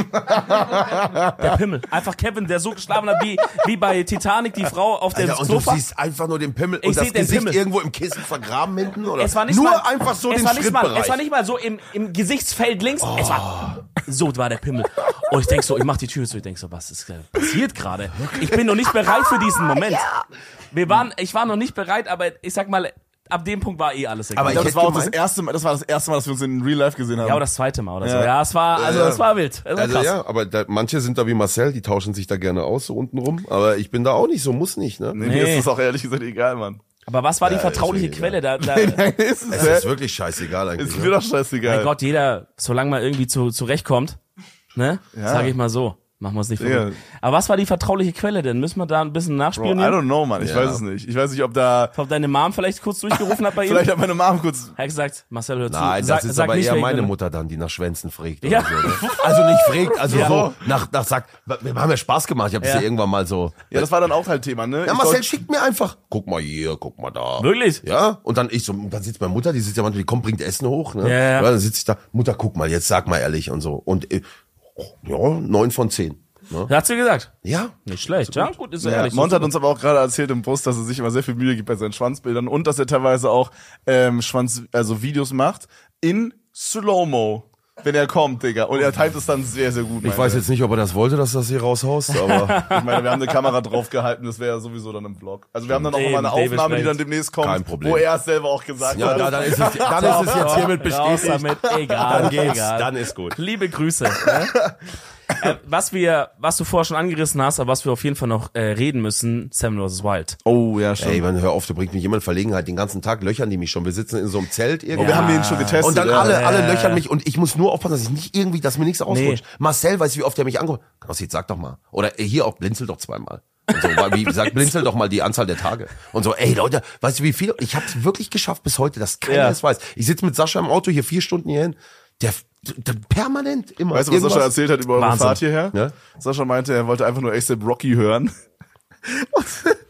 Der Pimmel. Einfach Kevin, der so geschlafen hat, wie, wie bei Titanic, die Frau auf dem Alter, und Sofa. du siehst einfach nur den Pimmel Ich und seh das den Gesicht Pimmel. irgendwo im Kissen vergraben hinten? Oder? Es war nicht nur mal, einfach so es den war nicht mal, Schrittbereich. Es war nicht mal so im, im Gesichtsfeld links. Es war, so war der Pimmel. Und ich denk so, ich mach die Tür zu, ich denk so, was ist äh, passiert gerade? Ich bin noch nicht bereit für diesen Moment. Wir waren, ich war noch nicht bereit, aber ich sag mal, ab dem Punkt war eh alles egal. Aber ich glaube, ich das war auch hätte das erste Mal, das war das erste Mal, dass wir uns in Real Life gesehen haben. ja, oder das zweite Mal oder so. Ja. Ja, es war, also Ja, ja. es war wild. Es war Also krass. ja, aber da, manche sind da wie Marcel, die tauschen sich da gerne aus, so unten rum. Aber ich bin da auch nicht so, muss nicht, ne? nee, Nee. mir ist das auch ehrlich gesagt egal, Mann. Aber was war die Ja, vertrauliche ist mir Quelle? Da, da, Nein, ist es, Es hä? ist wirklich scheißegal eigentlich. Ist ne? mir doch scheißegal. mein Gott, jeder, solange man irgendwie zu, zurechtkommt, ne? Ja. Sag ich mal so. Machen wir es nicht Ja. verrückt. Aber was war die vertrauliche Quelle denn? Müssen wir da ein bisschen Bro, I nachspionieren? don't know, Mann. Ich Ja. weiß es nicht. Ich weiß nicht, ob da, Ob deine Mom vielleicht kurz durchgerufen hat bei ihm? vielleicht hat meine Mom kurz, Er hat gesagt, Marcel, hör zu. Nein, sag, das ist sag aber nicht, eher wer ich meine bin. Mutter dann, die nach Schwänzen fragt. Ja. Oder so, ne? Also nicht fragt, also Ja. so nach, nach sagt, wir haben ja Spaß gemacht, ich habe es Ja. ja irgendwann mal so. ja, das war dann auch halt Thema, ne? Ja, Ich Marcel glaub- schickt mir einfach, guck mal hier, guck mal da. Wirklich? Ja, und dann ich so, dann sitzt meine Mutter, die sitzt ja manchmal, die kommt, bringt Essen hoch, ne? Ja, ja. Dann sitze ich da, Mutter, guck mal, jetzt sag mal ehrlich und so. Und äh, ja, neun von zehn. Ne? Hat sie gesagt. Ja. Nicht schlecht, ja? Gut, ist ja Ja, ehrlich. Mont hat uns aber auch gerade erzählt im Bus, dass er sich immer sehr viel Mühe gibt bei seinen Schwanzbildern und dass er teilweise auch ähm, Schwanz, also Videos macht in Slow-Mo, wenn er kommt, Digga. Und er teilt es dann sehr, sehr gut. Ich weiß jetzt nicht, ob er das wollte, dass du das hier raushaust, aber Ich meine, wir haben eine Kamera drauf gehalten, das wäre ja sowieso dann im Vlog. Also wir haben dann auch Eben, mal eine David Aufnahme, die spricht. dann demnächst kommt, Kein Problem. wo er es selber auch gesagt ja, hat. da, dann, ist es, dann ist es jetzt hiermit Raus bestätigt. damit, egal, Dann geht's, egal. dann ist gut. Liebe Grüße. Ne? äh, was wir, was du vorher schon angerissen hast, aber was wir auf jeden Fall noch äh, reden müssen, Seven versus. Wild. Oh, ja, stimmt. Ey, man, hör auf, du bringst mich immer in Verlegenheit. Den ganzen Tag löchern die mich schon. Wir sitzen in so einem Zelt irgendwie. Und wir haben den schon getestet. Und dann ja. alle, alle Ja. löchern mich und ich muss nur aufpassen, dass ich nicht irgendwie, dass mir nichts ausrutscht. Marcel weiß, wie oft er mich anguckt. Knossi, sag doch mal. Oder ey, hier auch, blinzel doch zweimal. Und so, weil, wie gesagt, blinzel doch mal die Anzahl der Tage. Und so, ey Leute, weißt du wie viel? Ich hab's wirklich geschafft bis heute, dass keiner Ja. es weiß. Ich sitze mit Sascha im Auto hier vier Stunden hierhin. Der, der permanent immer. Weißt du, was irgendwas. Sascha erzählt hat über eure Wahnsinn. Fahrt hierher? Ja? Sascha meinte, er wollte einfach nur A$AP Rocky hören.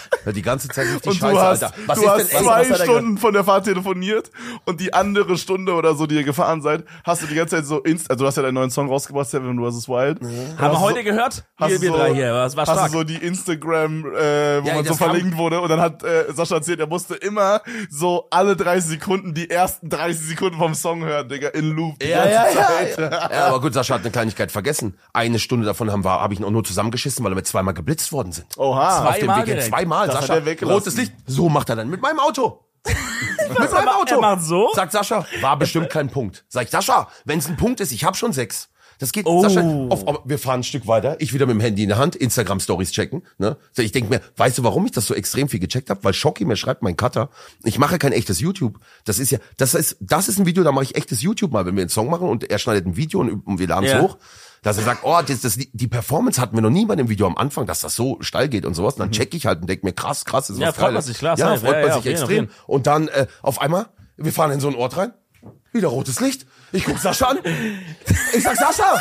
Ja, die ganze Zeit lief die Und Scheiße, du hast, Alter. Was du ist hast denn, ey, zwei was hat er Stunden von der Fahrt telefoniert und die andere Stunde oder so, die ihr gefahren seid, hast du die ganze Zeit so Inst, also du hast ja deinen neuen Song rausgebracht, Seven vs. Wild. Haben wir heute gehört? Hast Wir, du wir so, drei hier, das war hast stark. du so die Instagram, äh, wo Ja, man so das kam- verlinkt wurde und dann hat äh, Sascha erzählt, er musste immer so alle dreißig Sekunden die ersten dreißig Sekunden vom Song hören, Digga, in Loop. Die Ja, ganze ja, Zeit. ja, ja. Ja, aber gut, Sascha hat eine Kleinigkeit vergessen. Eine Stunde davon haben wir, habe ich ihn auch nur zusammengeschissen, weil wir zweimal geblitzt worden sind. Oha. Auf dem Zweimal Weg, direkt. zweimal, Das hat Sascha, er weggelassen. rotes Licht. So macht er dann mit meinem Auto. mit meinem macht- Auto. er macht so? Sagt Sascha, war bestimmt kein Punkt. Sag ich, Sascha, wenn es ein Punkt ist, ich habe schon sechs. Das geht, Oh. Sascha, auf, auf, wir fahren ein Stück weiter, ich wieder mit dem Handy in der Hand, Instagram-Stories checken. Ne? So, ich denke mir, weißt du, warum ich das so extrem viel gecheckt habe? Weil Schocki mir schreibt, mein Cutter, ich mache kein echtes YouTube. Das ist ja, das ist, das ist ein Video, da mache ich echtes YouTube mal, wenn wir einen Song machen und er schneidet ein Video und, und wir laden es Ja. hoch. Dass er sagt, oh, das, das, die Performance hatten wir noch nie bei dem Video am Anfang, dass das so steil geht und sowas. Und dann check ich halt und denk mir, krass, krass, ist Ja, was freut man Geiles. sich, klar, Ja, safe. freut Ja, man ja, sich auf jeden, auf extrem. jeden. Und dann äh, auf einmal, wir fahren in so einen Ort rein, wieder rotes Licht. Ich guck Sascha an. Ich sag, Sascha!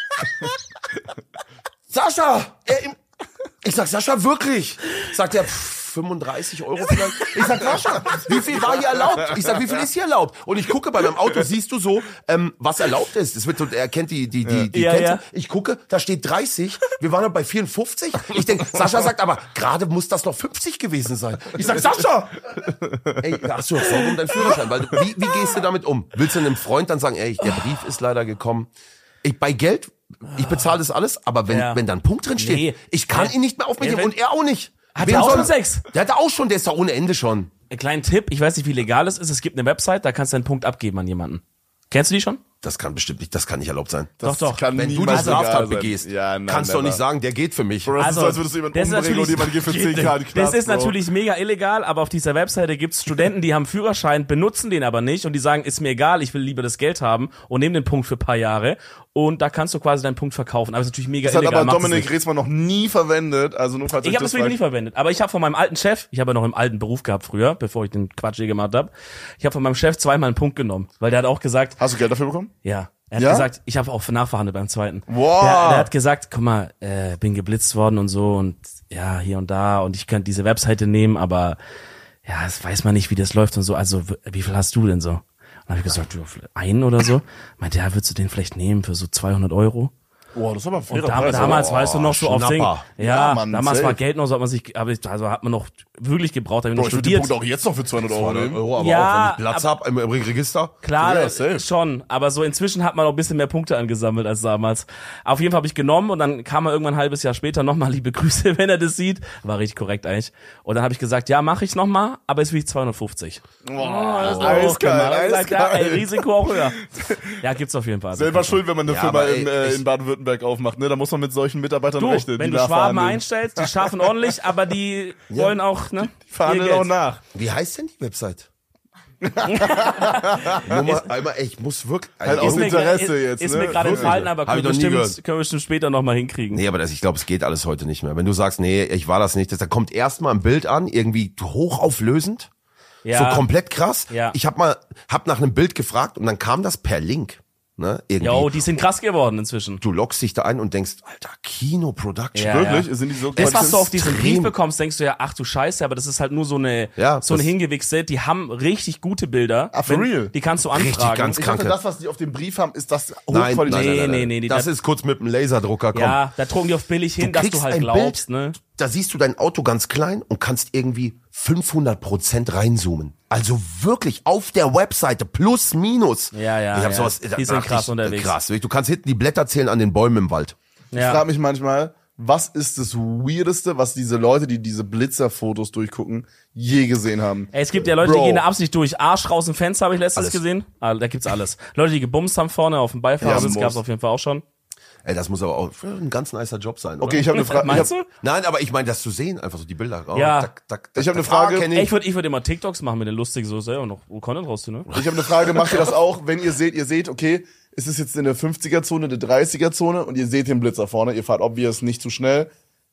Sascha! Er im ich sag, Sascha, wirklich? Sagt er, pff, fünfunddreißig Euro vielleicht? Ich sag, Sascha, wie viel war hier erlaubt? Ich sag, wie viel ist hier erlaubt? Und ich gucke bei meinem Auto, siehst du so, ähm, was erlaubt ist. Das wird, so- er kennt die, die, die, die Ja, kennt ja. Ich gucke, da steht dreißig. Wir waren noch bei vierundfünfzig. Ich denk, Sascha sagt aber, gerade muss das noch fünfzig gewesen sein. Ich sag, Sascha! Ey, hast du doch Sorge um deinen Führerschein? Weil, du- wie, wie gehst du damit um? Willst du einem Freund dann sagen, ey, der Brief ist leider gekommen? Ich, bei Geld, ich bezahle das alles, aber wenn, Ja. wenn da ein Punkt drin steht, Nee. ich kann Ja. ihn nicht mehr auf mich Ja, nehmen wenn- und er auch nicht. Hat Wem er auch soll- schon sechs? Der hat auch schon, der ist da ohne Ende schon. Ein kleiner Tipp, ich weiß nicht, wie legal es ist, es gibt eine Website, da kannst du einen Punkt abgeben an jemanden. Kennst du die schon? Das kann bestimmt nicht, das kann nicht erlaubt sein. Doch, doch. Kann Wenn du die niemals legal Straftat sein. begehst, ja, nein, kannst du doch never. nicht sagen, der geht für mich. Bro, das ist so, als würdest du jemanden das ist umbringen und jemand geht für zehn K in den Das Knast, ist Bro. natürlich mega illegal, aber auf dieser Webseite gibt's Studenten, die haben Führerschein, benutzen den aber nicht und die sagen, ist mir egal, ich will lieber das Geld haben und nehmen den Punkt für ein paar Jahre und da kannst du quasi deinen Punkt verkaufen. Aber es ist natürlich mega Das hat illegal. aber macht's Dominik nicht. Reetzmann noch nie verwendet, also nur falls Ich euch habe das Video fragt. nie verwendet, aber ich habe von meinem alten Chef, ich habe ja noch im alten Beruf gehabt früher, bevor ich den Quatsch hier gemacht habe, ich habe von meinem Chef zweimal einen Punkt genommen, weil der hat auch gesagt, Hast du Geld dafür bekommen? ja, er hat Ja? gesagt, ich habe auch nachverhandelt beim zweiten. Wow. Der, der hat gesagt, guck mal, äh, bin geblitzt worden und so und ja, hier und da und ich könnte diese Webseite nehmen, aber ja, das weiß man nicht, wie das läuft und so. Also, w- wie viel hast du denn so? Und dann habe ich gesagt, ja, vielleicht einen oder so. Meinte, ja, würdest du den vielleicht nehmen für so zweihundert Euro? Boah, das ist aber ein fairer Und da, Preis, damals, oder? weißt du, noch so auf Ding. Schnapper. Ja, Ja, Mann, damals safe. war Geld noch so, hat man sich, aber ich, also hat man noch wirklich gebraucht, hab ich Bro, noch ich würde den studiert. Punkt auch jetzt noch für zweihundert Euro nehmen. Euro, aber Ja, auch wenn ich Platz hab im, im Register. Klar, Ja, äh, safe. schon, aber so inzwischen hat man auch ein bisschen mehr Punkte angesammelt als damals. Auf jeden Fall habe ich genommen und dann kam er irgendwann ein halbes Jahr später nochmal, liebe Grüße, wenn er das sieht. War richtig korrekt eigentlich. Und dann habe ich gesagt, ja, mache ich nochmal, aber jetzt will ich zweihundertfünfzig. Boah, das ist Hochgemacht. eiskalt, Sagt, ja, ey, eiskalt. Risiko auch höher. Ja, gibt's auf jeden Fall. Selber schuld, wenn man eine Ja, Firma aber ey, in, äh, ich- in Baden-Württemberg aufmacht, ne? Da muss man mit solchen Mitarbeitern Du, rechnen. wenn die du Schwaben nachverhandeln. einstellst, die schaffen ordentlich, aber die wollen auch, ne? Die fahren ihr dann auch Geld. nach. Wie heißt denn die Website? Nur mal, einmal, ey, ich muss wirklich. Halt Ey, aus Ist mir, Interesse ist, jetzt, ist ne? mir gerade Wirklich. entfallen, aber Hab können ich wir, noch nie bestimmt, gehört. können wir bestimmt später nochmal hinkriegen. Nee, aber das, ich glaube, es geht alles heute nicht mehr. Wenn du sagst, nee, ich war das nicht, das, da kommt erstmal ein Bild an, irgendwie hochauflösend, Ja. so komplett krass. Ja. Ich hab mal, hab nach einem Bild gefragt und dann kam das per Link, ne, irgendwie. Jo, die sind krass geworden inzwischen. Du loggst dich da ein und denkst, Alter, Kino-Production. Ja, Wirklich? ja. Sind die so Das, was du auf diesen extrem. Brief bekommst, denkst du ja, ach du Scheiße, aber das ist halt nur so eine, Ja, so eine das- hingewichste, die haben richtig gute Bilder. Ah, for Wenn- real? Die kannst du Richtig anfragen. ganz Ich dachte, Kranke. das, was die auf dem Brief haben, ist das Nein, Hochqualität. nein, nein, nein, Nee, nein. nee, nee, das das- ist kurz mit dem Laserdrucker, komm. Ja, da drucken die auf billig hin, dass du halt ein glaubst, Bild, ne? da siehst du dein Auto ganz klein und kannst irgendwie fünfhundert Prozent reinzoomen. Also wirklich auf der Webseite plus minus. Ja, ja, Ich hab ja. sowas, Die da sind dachte krass ich, unterwegs. Krass. Du kannst hinten die Blätter zählen an den Bäumen im Wald. Ich Ja. frage mich manchmal, was ist das Weirdeste, was diese Leute, die diese Blitzerfotos durchgucken, je gesehen haben? Ey, es gibt ja Leute, Bro. die gehen da absichtlich durch. Arsch raus im Fenster, habe ich letztens Alles. gesehen. Ah, da gibt's alles. Leute, die gebumst haben vorne auf dem Beifahrersitz, Ja, gab's muss. auf jeden Fall auch schon. Ey, das muss aber auch ein ganz nicer Job sein, oder? Okay, ich habe eine Frage. Ich Meinst habe du? Nein, aber ich meine, das zu sehen, einfach so die Bilder. Oh, Ja. tak, tak, tak, Ich hab eine tak. Frage. Ah, kenn Ey, ich. ich würde ich würd immer TikToks machen mit den lustig so selber noch Content rausziehen, ne? ich hab eine Frage, macht ihr das auch, wenn ihr seht, ihr seht, okay, es ist jetzt in der fünfziger-Zone, der dreißiger-Zone und ihr seht den Blitzer vorne, ihr fahrt obvious nicht zu schnell.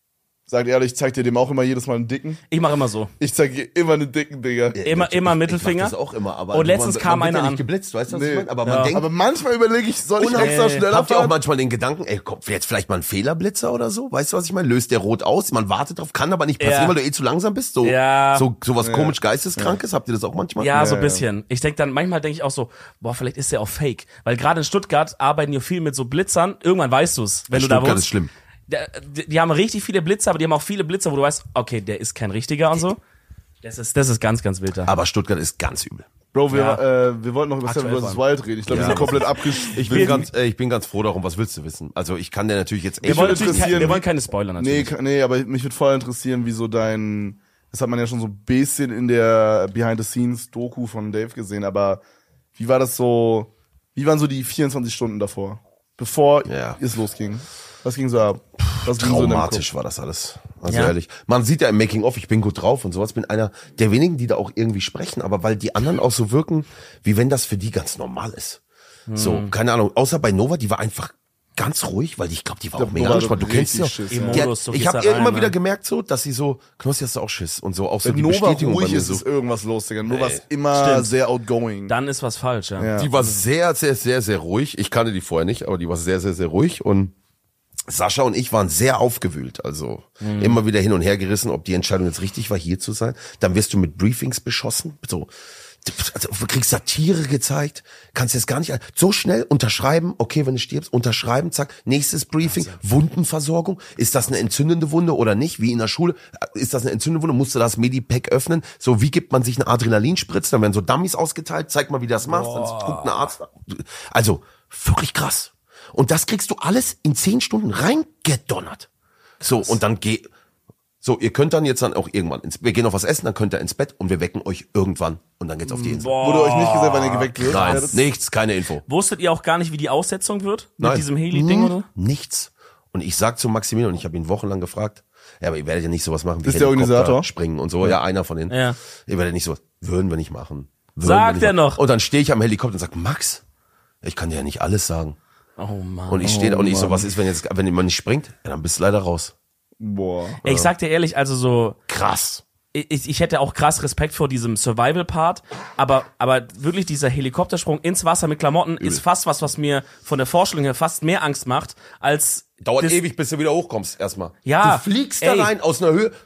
Sagt ehrlich, ich zeig dir dem auch immer jedes Mal einen dicken. Ich mache immer so. Ich zeig dir immer einen dicken, Digga. Immer, immer Mittelfinger. Ich mach das auch immer, aber Und letztens man, kam man wird einer ja an. nicht geblitzt, weißt du, was Nee. ich meine? Aber Ja. man denkt, Aber manchmal überlege ich, soll ich Unheimlich. extra schneller habt ihr auch fahren? manchmal den Gedanken, ey, kommt jetzt vielleicht mal ein Fehlerblitzer oder so? Weißt du, was ich meine? Löst der rot aus? Man wartet drauf, kann aber nicht passieren, Ja. weil du eh zu langsam bist. So, Ja. so, so was komisch Geisteskrankes. Habt ihr das auch manchmal? Ja, so Ja, ein bisschen. Ich denk dann, manchmal denke ich auch so, boah, vielleicht ist der auch fake. Weil gerade in Stuttgart arbeiten ja viel mit so Blitzern. Irgendwann weißt du's, wenn du da Stuttgart wohnst. ist schlimm. Die, die haben richtig viele Blitzer, aber die haben auch viele Blitzer, wo du weißt, okay, der ist kein richtiger und so. Das ist, das ist ganz, ganz wild da. Aber Stuttgart ist ganz übel. Bro, wir, Ja. äh, wir wollten noch über Aktuell Seven versus. vor Wild reden. Ich glaube, Ja. wir sind komplett abgeschlossen. Ich bin ganz, äh, ich bin ganz froh darum. Was willst du wissen? Also ich kann dir natürlich jetzt wir echt wollen, würde natürlich interessieren, ke- wir wie- wollen keine Spoiler Nee, natürlich. ka- nee, aber mich würde voll interessieren, wie so dein, das hat man ja schon so ein bisschen in der Behind-the-Scenes-Doku von Dave gesehen, aber wie war das so, wie waren so die vierundzwanzig Stunden davor, bevor Ja. es losging? Was ging so ab? Was ging so in deinem traumatisch war das alles. Also Ja. ehrlich. Man sieht ja im Making-of, ich bin gut drauf und sowas. Bin einer der wenigen, die da auch irgendwie sprechen, aber weil die anderen auch so wirken, wie wenn das für die ganz normal ist. So, keine Ahnung. Außer bei Nova, die war einfach ganz ruhig, weil ich glaube, die war Ich auch glaub, mega Nova angespannt. Du hat kennst sie auch. richtig Schiss, ja. Die hat, Modus, so ich geht's habe da ihr rein, immer ne? wieder gemerkt so, dass sie so, Knossi, hast du auch Schiss und so auch so Wenn die Nova Bestätigung bei ruhig mir ist, so. ist irgendwas los, Digga. Nova ist immer Stimmt. sehr outgoing. Dann ist was falsch, ja. Ja. Die war sehr, sehr, sehr, sehr ruhig. Ich kannte die vorher nicht, aber die war sehr, sehr, sehr ruhig und Sascha und ich waren sehr aufgewühlt, also Mhm. immer wieder hin und her gerissen, ob die Entscheidung jetzt richtig war, hier zu sein. Dann wirst du mit Briefings beschossen, so. Also, du kriegst Satire gezeigt, kannst jetzt gar nicht, so schnell unterschreiben, okay, wenn du stirbst, unterschreiben, zack, nächstes Briefing, Wundenversorgung, ist das eine entzündende Wunde oder nicht, wie in der Schule, ist das eine entzündende Wunde, musst du das Medipack öffnen, so, wie gibt man sich eine Adrenalinspritze, dann werden so Dummies ausgeteilt, zeig mal, wie du das machst, dann guckt ein Arzt, also, wirklich krass. Und das kriegst du alles in zehn Stunden reingedonnert. So, und dann geh, so, ihr könnt dann jetzt dann auch irgendwann ins, wir gehen noch was essen, dann könnt ihr ins Bett und wir wecken euch irgendwann und dann geht's auf die Insel. Wurde euch nicht gesagt, wann ihr geweckt wird? Nein, Ja, das- nichts, keine Info. Wusstet ihr auch gar nicht, wie die Aussetzung wird? Mit Nein. diesem Heli-Ding Mhm. oder? Nichts. Und ich sag zu Maximilian, und ich habe ihn wochenlang gefragt, ja, aber ihr werdet ja nicht sowas machen wie Ist der Helikopter Organisator? springen und so, ja, einer von denen. Ja. Ihr werdet nicht sowas, würden wir nicht machen. Würden Sagt wir nicht er machen. noch. Und dann stehe ich am Helikopter und sag, Max, ich kann dir ja nicht alles sagen. Oh Mann. Und ich stehe da und ich so, Mann. was ist, wenn jetzt, wenn jemand nicht springt? Ja, dann bist du leider raus. Boah. Ey, ich sag dir ehrlich, also so, Krass. ich, ich hätte auch krass Respekt vor diesem Survival-Part, aber, aber wirklich dieser Helikoptersprung ins Wasser mit Klamotten ist fast was, was mir von der Vorstellung her fast mehr Angst macht, als Dauert das- ewig, bis du wieder hochkommst, erstmal. Ja, Du fliegst ey. da rein aus einer Höhe,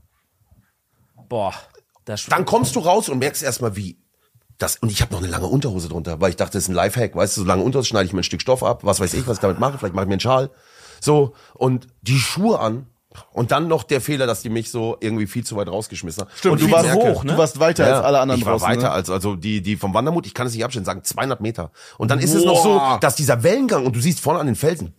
Boah, das dann kommst du raus und merkst erstmal, wie. Das, und ich habe noch eine lange Unterhose drunter, weil ich dachte, das ist ein Lifehack, weißt du, so lange Unterhose schneide ich mir ein Stück Stoff ab, was weiß ich, was ich damit mache, vielleicht mache ich mir einen Schal. So, und die Schuhe an. Und dann noch der Fehler, dass die mich so irgendwie viel zu weit rausgeschmissen haben. Stimmt, und du ich warst merke- hoch, ne? Du warst weiter als alle anderen ich war draußen, weiter ne? als, also die, die vom Wandermut, ich kann es nicht abstellen, sagen zweihundert Meter. Und dann ist es noch so, dass dieser Wellengang, und du siehst vorne an den Felsen,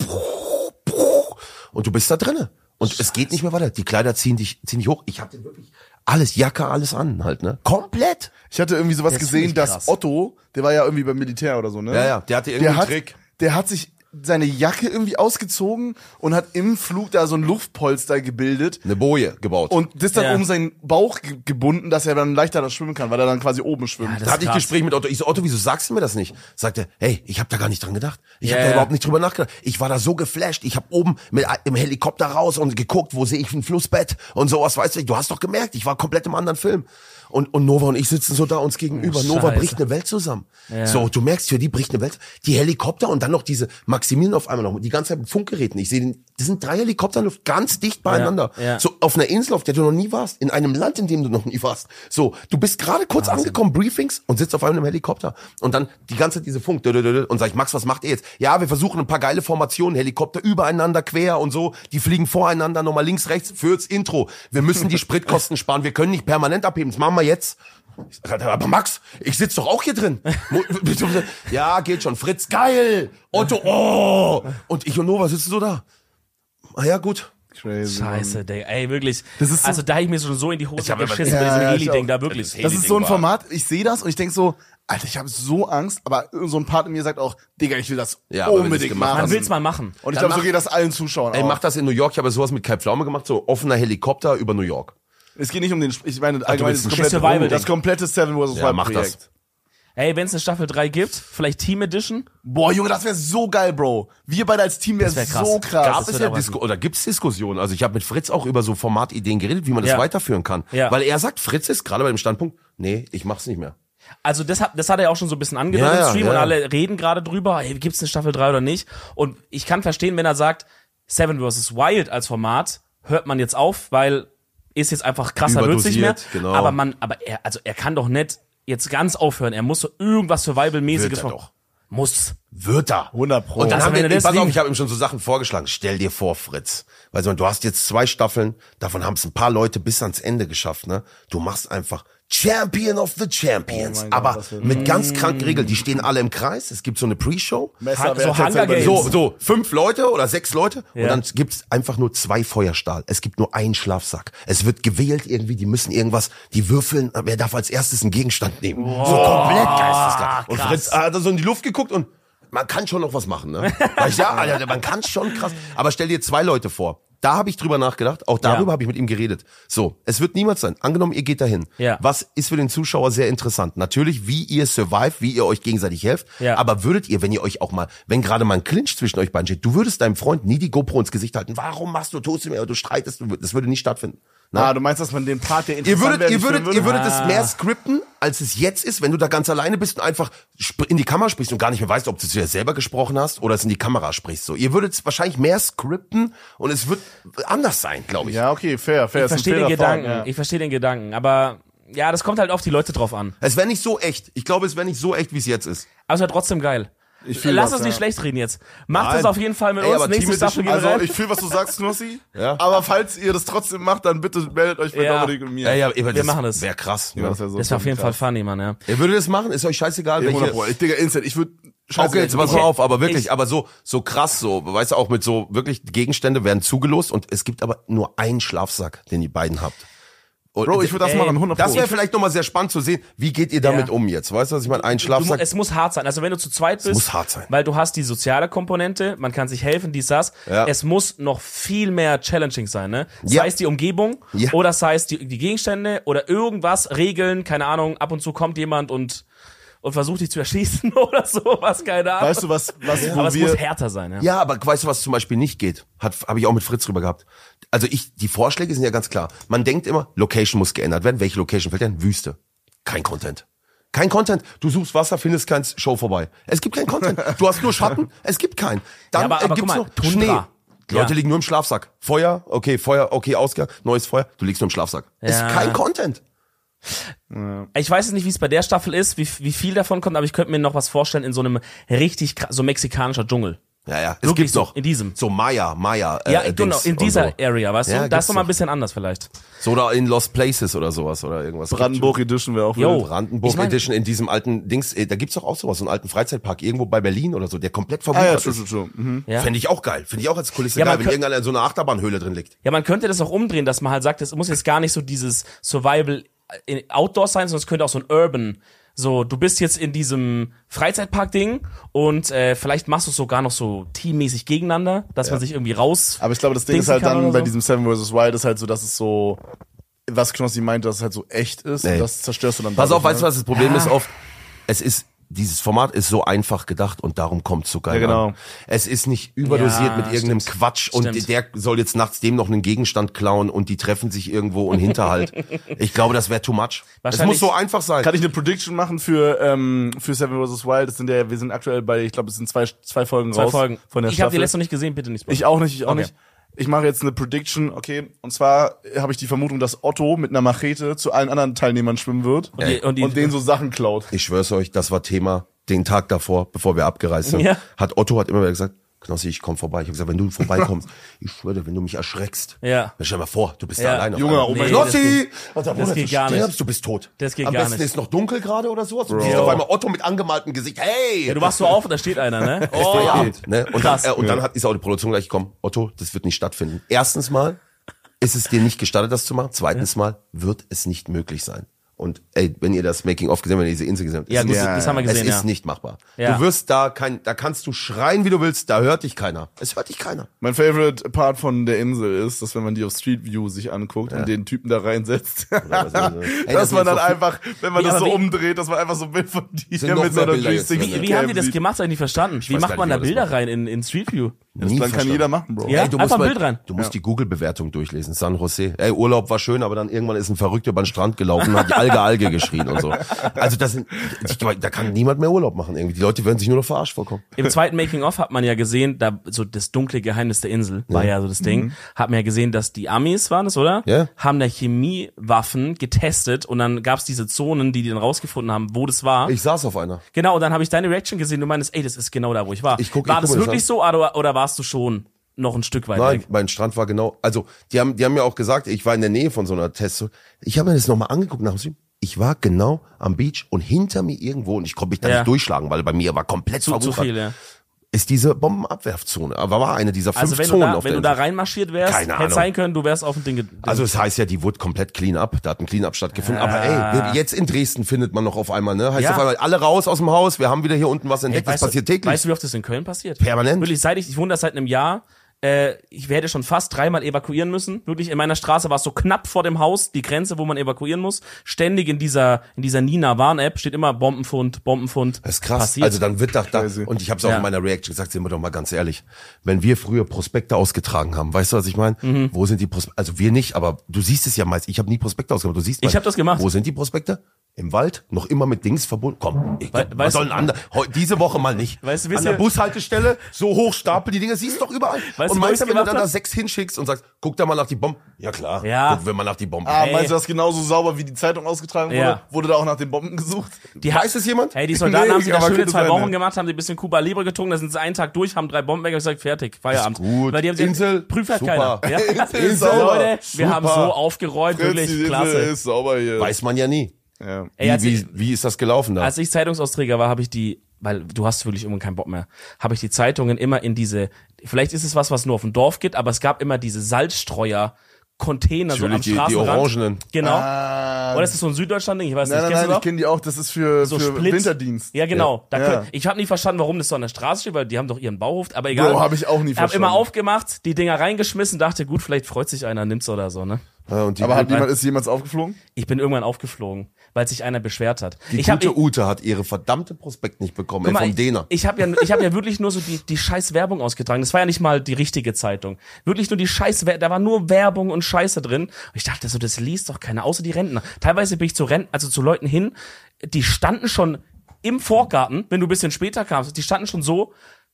und du bist da drinne. Und es geht nicht mehr weiter. Die Kleider ziehen dich, ziehen dich hoch. Ich hatte wirklich alles, Jacke, alles an halt, ne? Komplett. Ich hatte irgendwie sowas Das gesehen, find ich dass krass. Otto, der war ja irgendwie beim Militär oder so, ne? Ja, ja, der hatte irgendwie der einen hat, Trick. Der hat sich seine Jacke irgendwie ausgezogen und hat im Flug da so ein Luftpolster gebildet Eine Boje gebaut. und das dann Ja. um seinen Bauch ge gebunden, dass er dann leichter da schwimmen kann, weil er dann quasi oben schwimmt. Ja, das da hatte ich krass. Gespräch mit Otto. Ich so, Otto, wieso sagst du mir das nicht? Sagte, hey, ich habe da gar nicht dran gedacht. Ich Ja, habe da ja. überhaupt nicht drüber nachgedacht. Ich war da so geflasht. Ich habe oben mit im Helikopter raus und geguckt, wo sehe ich ein Flussbett und sowas, weißt du. Du hast doch gemerkt, ich war komplett im anderen Film. Und, und Nova und ich sitzen so da uns gegenüber. Oh, Nova Scheiße. bricht eine Welt zusammen. Ja. So, du merkst, für die bricht eine Welt. Die Helikopter und dann noch diese Maximilian auf einmal noch, die ganze Zeit mit Funkgeräten. Ich sehe, den- das sind drei Helikopter in der Luft, ganz dicht beieinander. Ja, ja. So auf einer Insel, auf der du noch nie warst, in einem Land, in dem du noch nie warst. So, du bist gerade kurz angekommen, Briefings, und sitzt auf einem Helikopter. Und dann die ganze Zeit diese Funk, dö, dö, dö, dö, und sag ich, Max, was macht ihr jetzt? Ja, wir versuchen ein paar geile Formationen, Helikopter übereinander, quer und so, die fliegen voreinander, nochmal links, rechts, fürs Intro. Wir müssen die Spritkosten sparen, wir können nicht permanent abheben, das machen wir jetzt. Ich sag, aber Max, ich sitz doch auch hier drin. Mo- Ja, geht schon. Fritz, geil. Otto, oh. Und ich und Nova sitzen so da. Ah ja, gut. Crazy. Scheiße, Digga, ey, wirklich. Das ist so- also da hab ich mir schon so in die Hose Ich hab aber- geschissen Ja, bei diesem ja, ich Heli-Ding auch. da, wirklich. Das Das ist so ein war- Format, ich sehe das und ich denk so, Alter, ich habe so Angst, aber so ein Part in mir sagt auch, Digga, ich will das Ja, aber wenn du's unbedingt gemacht machen. Man will's mal machen. Und ich Dann glaube, so mach- geht das allen Zuschauern Ey, auch. mach das in New York. Ich habe sowas mit Kai Pflaume gemacht, so offener Helikopter über New York. Es geht nicht um den, ich meine, allgemein willst das ein komplette, Survival-Ding. das komplette Seven versus. Ja, Wild mach das. Projekt. Ey, wenn es eine Staffel drei gibt, vielleicht Team Edition? Boah, Junge, das wäre so geil, Bro. Wir beide als Team wären wär krass. so krass. Gab das es wird ja aber Disku oder gibt's Diskussionen? Also ich habe mit Fritz auch über so Formatideen geredet, wie man das Ja. weiterführen kann. Ja. Weil er sagt, Fritz ist gerade bei dem Standpunkt, nee, ich mach's nicht mehr. Also das hat, das hat er auch schon so ein bisschen angedeutet Ja, im ja, Stream ja. und alle reden gerade drüber, hey, gibt's eine Staffel drei oder nicht? Und ich kann verstehen, wenn er sagt, Seven versus. Wild als Format hört man jetzt auf, weil ist jetzt einfach krasser, wird's nicht mehr. Überdosiert, genau. Aber man, aber er, also er kann doch nicht jetzt ganz aufhören. Er muss so irgendwas Survival-mäßiges Wird er von- doch. Muss. Wird er. hundert Pro. Und dann Also haben wenn wir, er das pass auf, liegt- ich habe ihm schon so Sachen vorgeschlagen. Stell dir vor, Fritz. Weil so, du hast jetzt zwei Staffeln, davon haben es ein paar Leute bis ans Ende geschafft, ne? Du machst einfach Champion of the Champions. Oh mein Gott, aber das wird- mit ganz kranken Regeln. Die stehen alle im Kreis. Es gibt so eine Pre-Show. Messer, so Hunger Erzählbar- Games. So, so, fünf Leute oder sechs Leute Ja. und dann gibt's einfach nur zwei Feuerstahl. Es gibt nur einen Schlafsack. Es wird gewählt irgendwie, die müssen irgendwas, die würfeln, wer darf als erstes einen Gegenstand nehmen. So komplett geisteskrank. Und krass. Fritz hat so in die Luft geguckt und man kann schon noch was machen, ne? Weil ich, ja, Alter, man kann schon krass. Aber stell dir zwei Leute vor. Da habe ich drüber nachgedacht, auch darüber Ja. habe ich mit ihm geredet. So, es wird niemals sein. Angenommen, ihr geht dahin. Ja. Was ist für den Zuschauer sehr interessant? Natürlich, wie ihr survive, wie ihr euch gegenseitig helft. Ja. Aber würdet ihr, wenn ihr euch auch mal, wenn gerade mal ein Clinch zwischen euch beiden steht, du würdest deinem Freund nie die GoPro ins Gesicht halten. Warum machst du, tust du mir, du streitest, du, das würde nicht stattfinden. Na? Ah, du meinst, dass man den Part, der Ihr interessant würdet, wäre, ihr nicht würdet, filmen ihr würde? würdet es mehr skripten, als es jetzt ist, wenn du da ganz alleine bist und einfach sp- in die Kamera sprichst und gar nicht mehr weißt, ob du zu dir selber gesprochen hast oder es in die Kamera sprichst. So, ihr würdet es wahrscheinlich mehr skripten und es wird anders sein, glaube ich. Ja, okay, fair, fair. Ich ist ein verstehe den fairer Fall, Gedanken. ja. Ich verstehe den Gedanken. Aber ja, das kommt halt auf die Leute drauf an. Es wäre nicht so echt. Ich glaube, es wäre nicht so echt, wie es jetzt ist. Aber es wäre trotzdem geil. Ich fühl Lass das, uns nicht ja. schlecht reden jetzt. Macht Nein. es auf jeden Fall mit Ey, uns. aber Nächste Team Staffel gehen wir Also, rein. ich fühle, was du sagst, Knossi. Ja. Aber falls ihr das trotzdem macht, dann bitte meldet euch bei Ja. Dominik und mir. Ja, ja, aber Wir machen das. Wäre krass. Ja, Ne? das wäre so Das war auf jeden Fall krass. funny, Mann, ja. Ihr würdet es machen? Ist euch scheißegal, Ja, hundert welche... Pro. Ich, Digga, instant. Ich würde... Okay, jetzt pass mal Ich- auf, aber wirklich, ich- aber so, so krass, so, weißt du, auch mit so, wirklich, Gegenstände werden zugelost und es gibt aber nur einen Schlafsack, den ihr beiden habt. Und Bro, ich würde das Ey, machen, hundert Pro. das wäre vielleicht nochmal sehr spannend zu sehen, wie geht ihr damit Ja. um jetzt? Weißt du, was ich meine? Ein Du, mu- Schlafsack. es muss hart sein. Also wenn du zu zweit bist, muss hart sein. weil du hast die soziale Komponente, man kann sich helfen, dies, das. Ja. Es muss noch viel mehr challenging sein, ne? Sei Ja. es die Umgebung Ja. oder sei es die, die Gegenstände oder irgendwas, Regeln, keine Ahnung, ab und zu kommt jemand und und versucht dich zu erschießen oder sowas, keine Ahnung. Weißt du, was, was wo Aber es wir... muss härter sein, ja. Ja, aber weißt du, was zum Beispiel nicht geht? Hat, habe ich auch mit Fritz drüber gehabt. Also ich, die Vorschläge sind ja ganz klar. Man denkt immer, Location muss geändert werden. Welche Location fällt denn? Wüste. Kein Content. Kein Content. Du suchst Wasser, findest keins, Show vorbei. Es gibt keinen Content. Du hast nur Schatten, es gibt keinen. Dann Ja, aber- äh, aber gibt's guck mal, noch Tundra. Schnee. Die Leute Ja. liegen nur im Schlafsack. Feuer, okay, Feuer, okay, Ausgang, neues Feuer. Du liegst nur im Schlafsack. Es Ja. ist kein Content. Ich weiß jetzt nicht, wie es bei der Staffel ist, wie, wie viel davon kommt, aber ich könnte mir noch was vorstellen in so einem richtig krass, so mexikanischer Dschungel. Ja, ja. Es Wirklich gibt so, noch in diesem. so Maya, Maya. Äh, Ja, genau, Dings in und dieser so. Area, weißt Ja, du? Das gibt's ist noch mal ein doch. bisschen anders vielleicht. So da in Lost Places oder sowas oder irgendwas. Brandenburg Edition wäre auch Jo. wild. Brandenburg Ich mein- Edition in diesem alten Dings, äh, da gibt's doch auch sowas, so einen alten Freizeitpark irgendwo bei Berlin oder so, der komplett Ah ja, verbunden true, ist. true, true. Mhm. Ja. Fände ich auch geil. Finde ich auch als Kulisse Ja, man geil, wenn könnt- irgendeiner in so einer Achterbahnhöhle drin liegt. Ja, man könnte das auch umdrehen, dass man halt sagt, es muss jetzt gar nicht so dieses Survival in Outdoor sein, sondern es könnte auch so ein Urban, so, du bist jetzt in diesem Freizeitpark-Ding und äh, vielleicht machst du es sogar noch so teammäßig gegeneinander, dass man sich irgendwie raus... Aber ich glaube, das Ding ist Dingsen halt kann dann oder bei so. diesem Seven versus. Wild ist halt so, dass es so, was Knossi meint, dass es halt so echt ist. Nee. Und das zerstörst du dann. Pass auf, dadurch, weißt du, ne? was das Problem Ja. ist oft? Es ist, dieses Format ist so einfach gedacht und darum kommt es so geil Ja, genau. an. Es ist nicht überdosiert Ja, mit irgendeinem stimmt. Quatsch und Stimmt. der soll jetzt nachts dem noch einen Gegenstand klauen und die treffen sich irgendwo und Hinterhalt. Ich glaube, das wäre too much. Es Wahrscheinlich- muss so einfach sein. Kann ich eine Prediction machen für, ähm, für Seven versus. Wild? Das sind ja, wir sind aktuell bei, ich glaube, es sind zwei, zwei Folgen Zwei raus. Folgen. Von der ich habe die Staffel. letzte noch nicht gesehen, bitte nicht spoilern. Ich auch nicht, ich auch Okay. nicht. Ich mache jetzt eine Prediction, okay. Und zwar habe ich die Vermutung, dass Otto mit einer Machete zu allen anderen Teilnehmern schwimmen wird Und die- und die- und denen so Sachen klaut. Ich schwör's euch, das war Thema den Tag davor, bevor wir abgereist sind. Ja. Hat Otto hat immer wieder gesagt, Knossi, ich komm vorbei. Ich habe gesagt, wenn du vorbeikommst, ich schwöre, wenn du mich erschreckst. Ja. Dann stell dir mal vor, du bist Ja. da alleine. auf Junge, einmal. oh mein Nee, Gott. das Knossi! geht- Und dann, das Bruder, geht du gar nicht. stirbst, du bist tot. Das geht Am gar besten nicht. ist noch dunkel gerade oder sowas. Du Bro. siehst auf einmal Otto mit angemaltem Gesicht. Hey! Ja, du wachst so auf und da steht einer, ne? Oh, Oh, ja. ne? Und, Krass. dann, äh, und dann hat, ist auch die Produktion gleich gekommen, Otto, das wird nicht stattfinden. Erstens mal ist es dir nicht gestattet, das zu machen. Zweitens mal wird es nicht möglich sein. Und ey, wenn ihr das Making-of gesehen habt, wenn ihr diese Insel gesehen habt, Ja, es gut, ist, das haben wir gesehen, es ja. ist nicht machbar. Ja. Du wirst da kein, da kannst du schreien, wie du willst, da hört dich keiner. Es hört dich keiner. Mein Favorite Part von der Insel ist, dass wenn man die auf Street View sich anguckt und den Typen da reinsetzt, Ey, dass das man sind dann so viel- einfach, wenn man Wie, das aber so wie- umdreht, dass man einfach so ein Bild von dir Sind noch mit so mehr einer Bilder jetzt dreihundertsechzig drin, Wie, wie haben die das sieht. gemacht? Hab ich nicht verstanden. Wie weiß macht gar man nicht, da wie man das Bilder rein in, in Street View? Das Nie kann verstanden. jeder machen, Bro. Ja? Ey, du Einfach musst ein Bild rein. Du musst die Google-Bewertung durchlesen. San Jose. Ey, Urlaub war schön, aber dann irgendwann ist ein Verrückter über den Strand gelaufen und hat die Alge, Alge geschrien und so. Also das sind, ich, da kann niemand mehr Urlaub machen irgendwie. Die Leute werden sich nur noch verarscht vorkommen. Im zweiten Making-of hat man ja gesehen, da so das dunkle Geheimnis der Insel war ja so das Ding. Hat man ja gesehen, dass die Amis waren es, oder? Ja. Haben da Chemiewaffen getestet und dann gab's diese Zonen, die die dann rausgefunden haben, wo das war. Ich saß auf einer. Genau, und dann habe ich deine Reaction gesehen. Du meinst, ey, das ist genau da, wo ich war. Ich guck- war ich das guck mir das wirklich an. so oder, oder warst du schon noch ein Stück weit Nein, weg? mein Strand war genau, also die haben, die haben mir auch gesagt, ich war in der Nähe von so einer Test. Ich habe mir das nochmal angeguckt nach dem Stream. Ich war genau am Beach und hinter mir irgendwo, und ich konnte mich da Ja. nicht durchschlagen, weil bei mir war komplett Zu, zu verwuchert, viel, ja. ist diese Bombenabwerfzone. Aber war eine dieser fünf Also wenn du Zonen da, auf wenn der du da Insel. reinmarschiert wärst, Keine hätte Ahnung. sein können, du wärst auf dem Ding. ge- Also es heißt ja, die wurde komplett clean up, da hat ein Clean up stattgefunden. Ja. Aber ey, wir- jetzt in Dresden findet man noch auf einmal, ne? Heißt Ja. auf einmal, alle raus aus dem Haus, wir haben wieder hier unten was entdeckt, das weißt, passiert du, täglich. weißt du, wie oft das in Köln passiert? Permanent. Wirklich, seit ich, ich wohne da seit einem Jahr, äh, ich werde schon fast dreimal evakuieren müssen. Wirklich, in meiner Straße war es so knapp vor dem Haus, die Grenze, wo man evakuieren muss. Ständig in dieser, in dieser Nina-Warn-App steht immer Bombenfund, Bombenfund. Das ist krass. Passiert. Also dann wird doch da, Crazy. und ich habe es auch Ja. in meiner Reaction gesagt, sind wir doch mal ganz ehrlich, wenn wir früher Prospekte ausgetragen haben, weißt du, was ich meine? Mhm. Wo sind die Prospekte? Also wir nicht, aber du siehst es ja meist. Ich habe nie Prospekte ausgetragen. Du siehst Ich mal, hab das gemacht. Wo sind die Prospekte? Im Wald? Noch immer mit Dings verbunden? Komm, ich, We- was weißt soll du- ein ander, heu- diese Woche mal nicht. Weißt du, wisst An der ihr- Bushaltestelle, so hoch stapel die Dinger, siehst du doch überall. Weißt und du, wo meinst ich's du, wenn du gemacht dann da hab? sechs hinschickst und sagst, guck da mal nach die Bomben. Ja klar, Ja. gucken wir mal nach die Bomben. Ah, Ey. meinst du das genauso sauber, wie die Zeitung ausgetragen wurde? Ja. Wurde da auch nach den Bomben gesucht? Die Weiß es jemand? Hey, die Soldaten Nee, haben sich da aber schöne könnte zwei sein, Wochen ne? gemacht, haben sie ein bisschen Cuba Libre getrunken, da sind sie einen Tag durch, haben drei Bomben weg und gesagt, fertig, Feierabend. gut. Weil die haben sich Insel, prüft halt super. keiner. Ja? Insel ist sauber. Leute, wir Super. haben so aufgeräumt, Fritz, die wirklich Insel klasse. ist sauber hier. Weiß man ja nie. Ja. Ey, Wie, als ich- wie, wie ist das gelaufen da? Als ich Zeitungsausträger war, habe ich die, weil du hast wirklich irgendwann keinen Bock mehr, habe ich die Zeitungen immer in diese, vielleicht ist es was, was nur auf dem Dorf gibt, aber es gab immer diese Salzstreuer Container so am Natürlich die, die Straßenrand. orangenen. Genau. Ah, Oder ist das so ein Süddeutschland-Ding? Ich weiß nein, nicht. nein, Kennst nein, du ich das? kenne die auch. Das ist für, So für Split. Winterdienst. Ja, genau. Da Ja. Könnt, ich habe nie verstanden, warum das so an der Straße steht, weil die haben doch ihren Bauhof, aber egal. Bro, hab ich auch nie Ich habe verstanden. immer aufgemacht, die Dinger reingeschmissen, dachte, gut, vielleicht freut sich einer, nimmt's oder so, ne? Ja, und die, Aber hat die, jemand, ist jemals aufgeflogen? Ich bin irgendwann aufgeflogen, weil sich einer beschwert hat. die ich hab, gute ich, Ute hat ihre verdammte Prospekt nicht bekommen, ey, Guck mal, vom Däner. Ich, ich habe ja, ich hab ja wirklich nur so die, die scheiß Werbung ausgetragen. Das war ja nicht mal die richtige Zeitung. Wirklich nur die scheiß, da war nur Werbung und Scheiße drin. Und ich dachte so, das liest doch keiner, außer die Rentner. Teilweise bin ich zu Renten, also zu Leuten hin, die standen schon im Vorgarten, wenn du ein bisschen später kamst, die standen schon so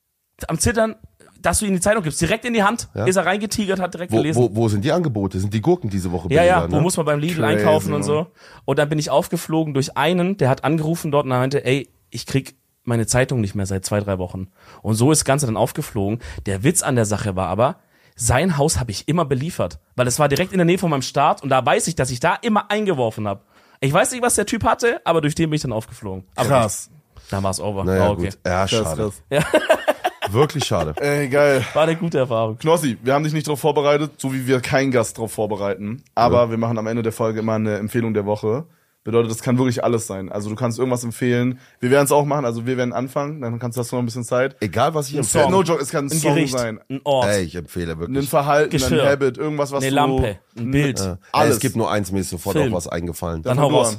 am Zittern, dass du ihnen die Zeitung gibst. Direkt in die Hand, Ja. ist er reingetigert, hat direkt Wo, gelesen. wo, wo sind die Angebote? Sind die Gurken diese Woche Ja, ja, billiger, wo ne? muss man beim Lidl Crazy, einkaufen und Mann. so. Und dann bin ich aufgeflogen durch einen, der hat angerufen dort und er meinte, ey, ich krieg meine Zeitung nicht mehr seit zwei, drei Wochen. Und so ist das Ganze dann aufgeflogen. Der Witz an der Sache war aber, sein Haus habe ich immer beliefert. Weil es war direkt in der Nähe von meinem Start und da weiß ich, dass ich da immer eingeworfen habe. Ich weiß nicht, was der Typ hatte, aber durch den bin ich dann aufgeflogen. Aber Krass. dann war's over. Naja, War okay. gut. Ja, Krass, schade. krass. Wirklich schade. Ey, geil. War eine gute Erfahrung. Knossi, wir haben dich nicht drauf vorbereitet, so wie wir keinen Gast drauf vorbereiten. Aber wir machen am Ende der Folge immer eine Empfehlung der Woche. Bedeutet, das kann wirklich alles sein. Also du kannst irgendwas empfehlen. Wir werden es auch machen, also wir werden anfangen, dann kannst du hast du noch ein bisschen Zeit. Egal, was ich Äh, empfehle. no joke, es kann ein, Ein Song Gericht, sein. ein Ort, Ey, ich empfehle Ein wirklich. Verhalten, Geschirr. ein Habit, irgendwas, was eine du... Lampe, ein Bild. Ey, alles. es gibt nur eins, mir ist sofort Film. auch was eingefallen. Dann fang hau du raus. an.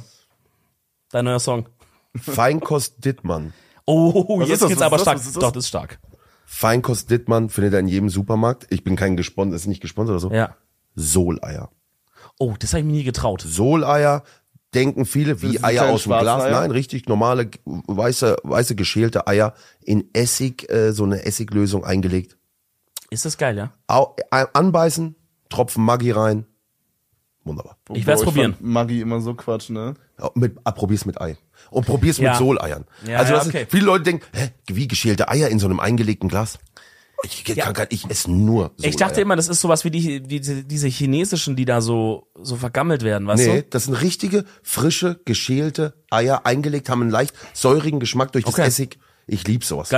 Dein neuer Song. Feinkost Dittmann. Oh, Was jetzt ist das? geht's Was aber ist das? stark. Was ist das? Doch, das ist stark. Feinkost Dittmann findet er in jedem Supermarkt. Ich bin kein gesponsert, ist nicht gesponsert oder so. Ja. Soleier. Oh, das habe ich mir nie getraut. Soleier denken viele wie die Eier kleinen aus dem schwarzen Glas. Eier? Nein, richtig normale weiße weiße geschälte Eier in Essig, äh, so eine Essiglösung eingelegt. Ist das geil, ja? Au, äh, anbeißen, Tropfen Maggi rein. Wunderbar. Ich werd's Bro, probieren. fand Maggi immer so Quatsch, ne? Ja, Mit, ah, probier's mit Ei. Und probier's Ja. mit Soleiern. Ja, also ja, das okay. ist, viele Leute denken, hä, wie geschälte Eier in so einem eingelegten Glas? Ich, kann, Ja. kann, ich esse nur Soleier. Ich dachte immer, das ist sowas wie die, die diese chinesischen, die da so so vergammelt werden, weißt Nee, du? das sind richtige, frische, geschälte Eier, eingelegt, haben einen leicht säurigen Geschmack durch das Okay. Essig. Ich lieb sowas. Geil.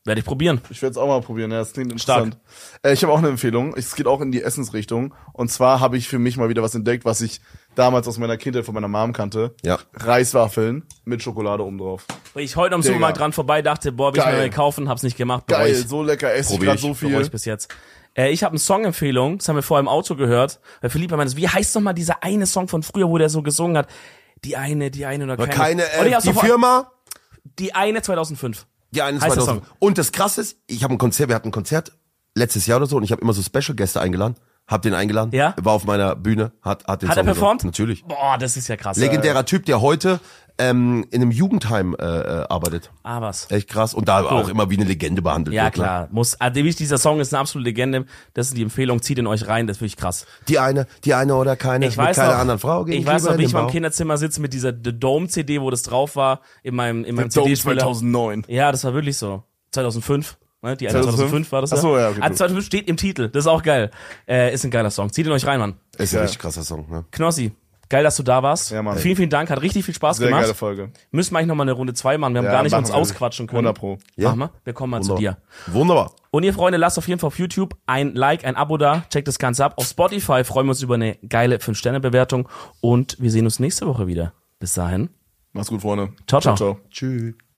Werde ich probieren. Ich werde es auch mal probieren, ja, das klingt interessant. Äh, ich habe auch eine Empfehlung, es geht auch in die Essensrichtung. Und zwar habe ich für mich mal wieder was entdeckt, was ich damals aus meiner Kindheit von meiner Mom kannte. Ja. Reiswaffeln mit Schokolade oben drauf. Weil ich heute am Digga. Supermarkt dran vorbei dachte, boah, will ich Geil. mir mal kaufen, hab's nicht gemacht. Bereue Geil, ich, so lecker, esse ich Probier gerade ich. so bereue viel. ich bis jetzt. Äh, ich habe eine Songempfehlung, das haben wir vorher im Auto gehört. Weil Philipp meinte, wie heißt noch mal dieser eine Song von früher, wo der so gesungen hat? Die eine, die eine oder Aber keine. keine, Und ich äh, hab's die sofort- Firma, Die eine zweitausendfünf. die eine Heißt der zweitausend. Und das Krasse ist, ich habe ein Konzert, wir hatten ein Konzert letztes Jahr oder so und ich habe immer so Special-Gäste eingeladen. Hab den eingeladen, Ja? war auf meiner Bühne, hat, hat den Hat Song er performt? gesungen. Natürlich. Boah, das ist ja krass. Legendärer Typ, der heute ähm, in einem Jugendheim äh, äh, arbeitet. Ah, was. Echt krass. Und da auch immer wie eine Legende behandelt Ja, wird. Ne? klar. Muss, also, wirklich, dieser Song ist eine absolute Legende. Das ist die Empfehlung. Zieht ihn euch rein. Das ist wirklich krass. Die eine, die eine oder keine, Ich mit weiß keiner noch, anderen Frau. gegen ich weiß Fieber noch, in wie den ich mal im Bauch. Kinderzimmer sitze mit dieser The Dome C D, wo das drauf war, in meinem, in meinem Dome C D-Spieler. zweitausendneun. Ja, das war wirklich so. zweitausendfünf. Ne? Die eine zweitausendfünf? zweitausendfünf war das Ach so, ja, okay, Ah, gut. zweitausendfünf steht im Titel. Das ist auch geil. Äh, ist ein geiler Song. Zieht ihn euch rein, Mann. Ist ein Ja. richtig krasser Song. Ne? Knossi, geil, dass du da warst. Ja, Mann. Vielen, vielen Dank. Hat richtig viel Spaß Sehr gemacht. geile Folge. Müssen wir eigentlich noch mal eine Runde zwei machen. Wir haben Ja, gar nicht machen uns wir. ausquatschen können. hundert Pro. Ja. Machen wir. Wir kommen mal zu dir. Wunderbar. Und ihr Freunde, lasst auf jeden Fall auf YouTube ein Like, ein Abo da, checkt das Ganze ab. Auf Spotify freuen wir uns über eine geile fünf Sterne Bewertung und wir sehen uns nächste Woche wieder. Bis dahin. Mach's gut, Freunde. Ciao, ciao. ciao. Tschüss.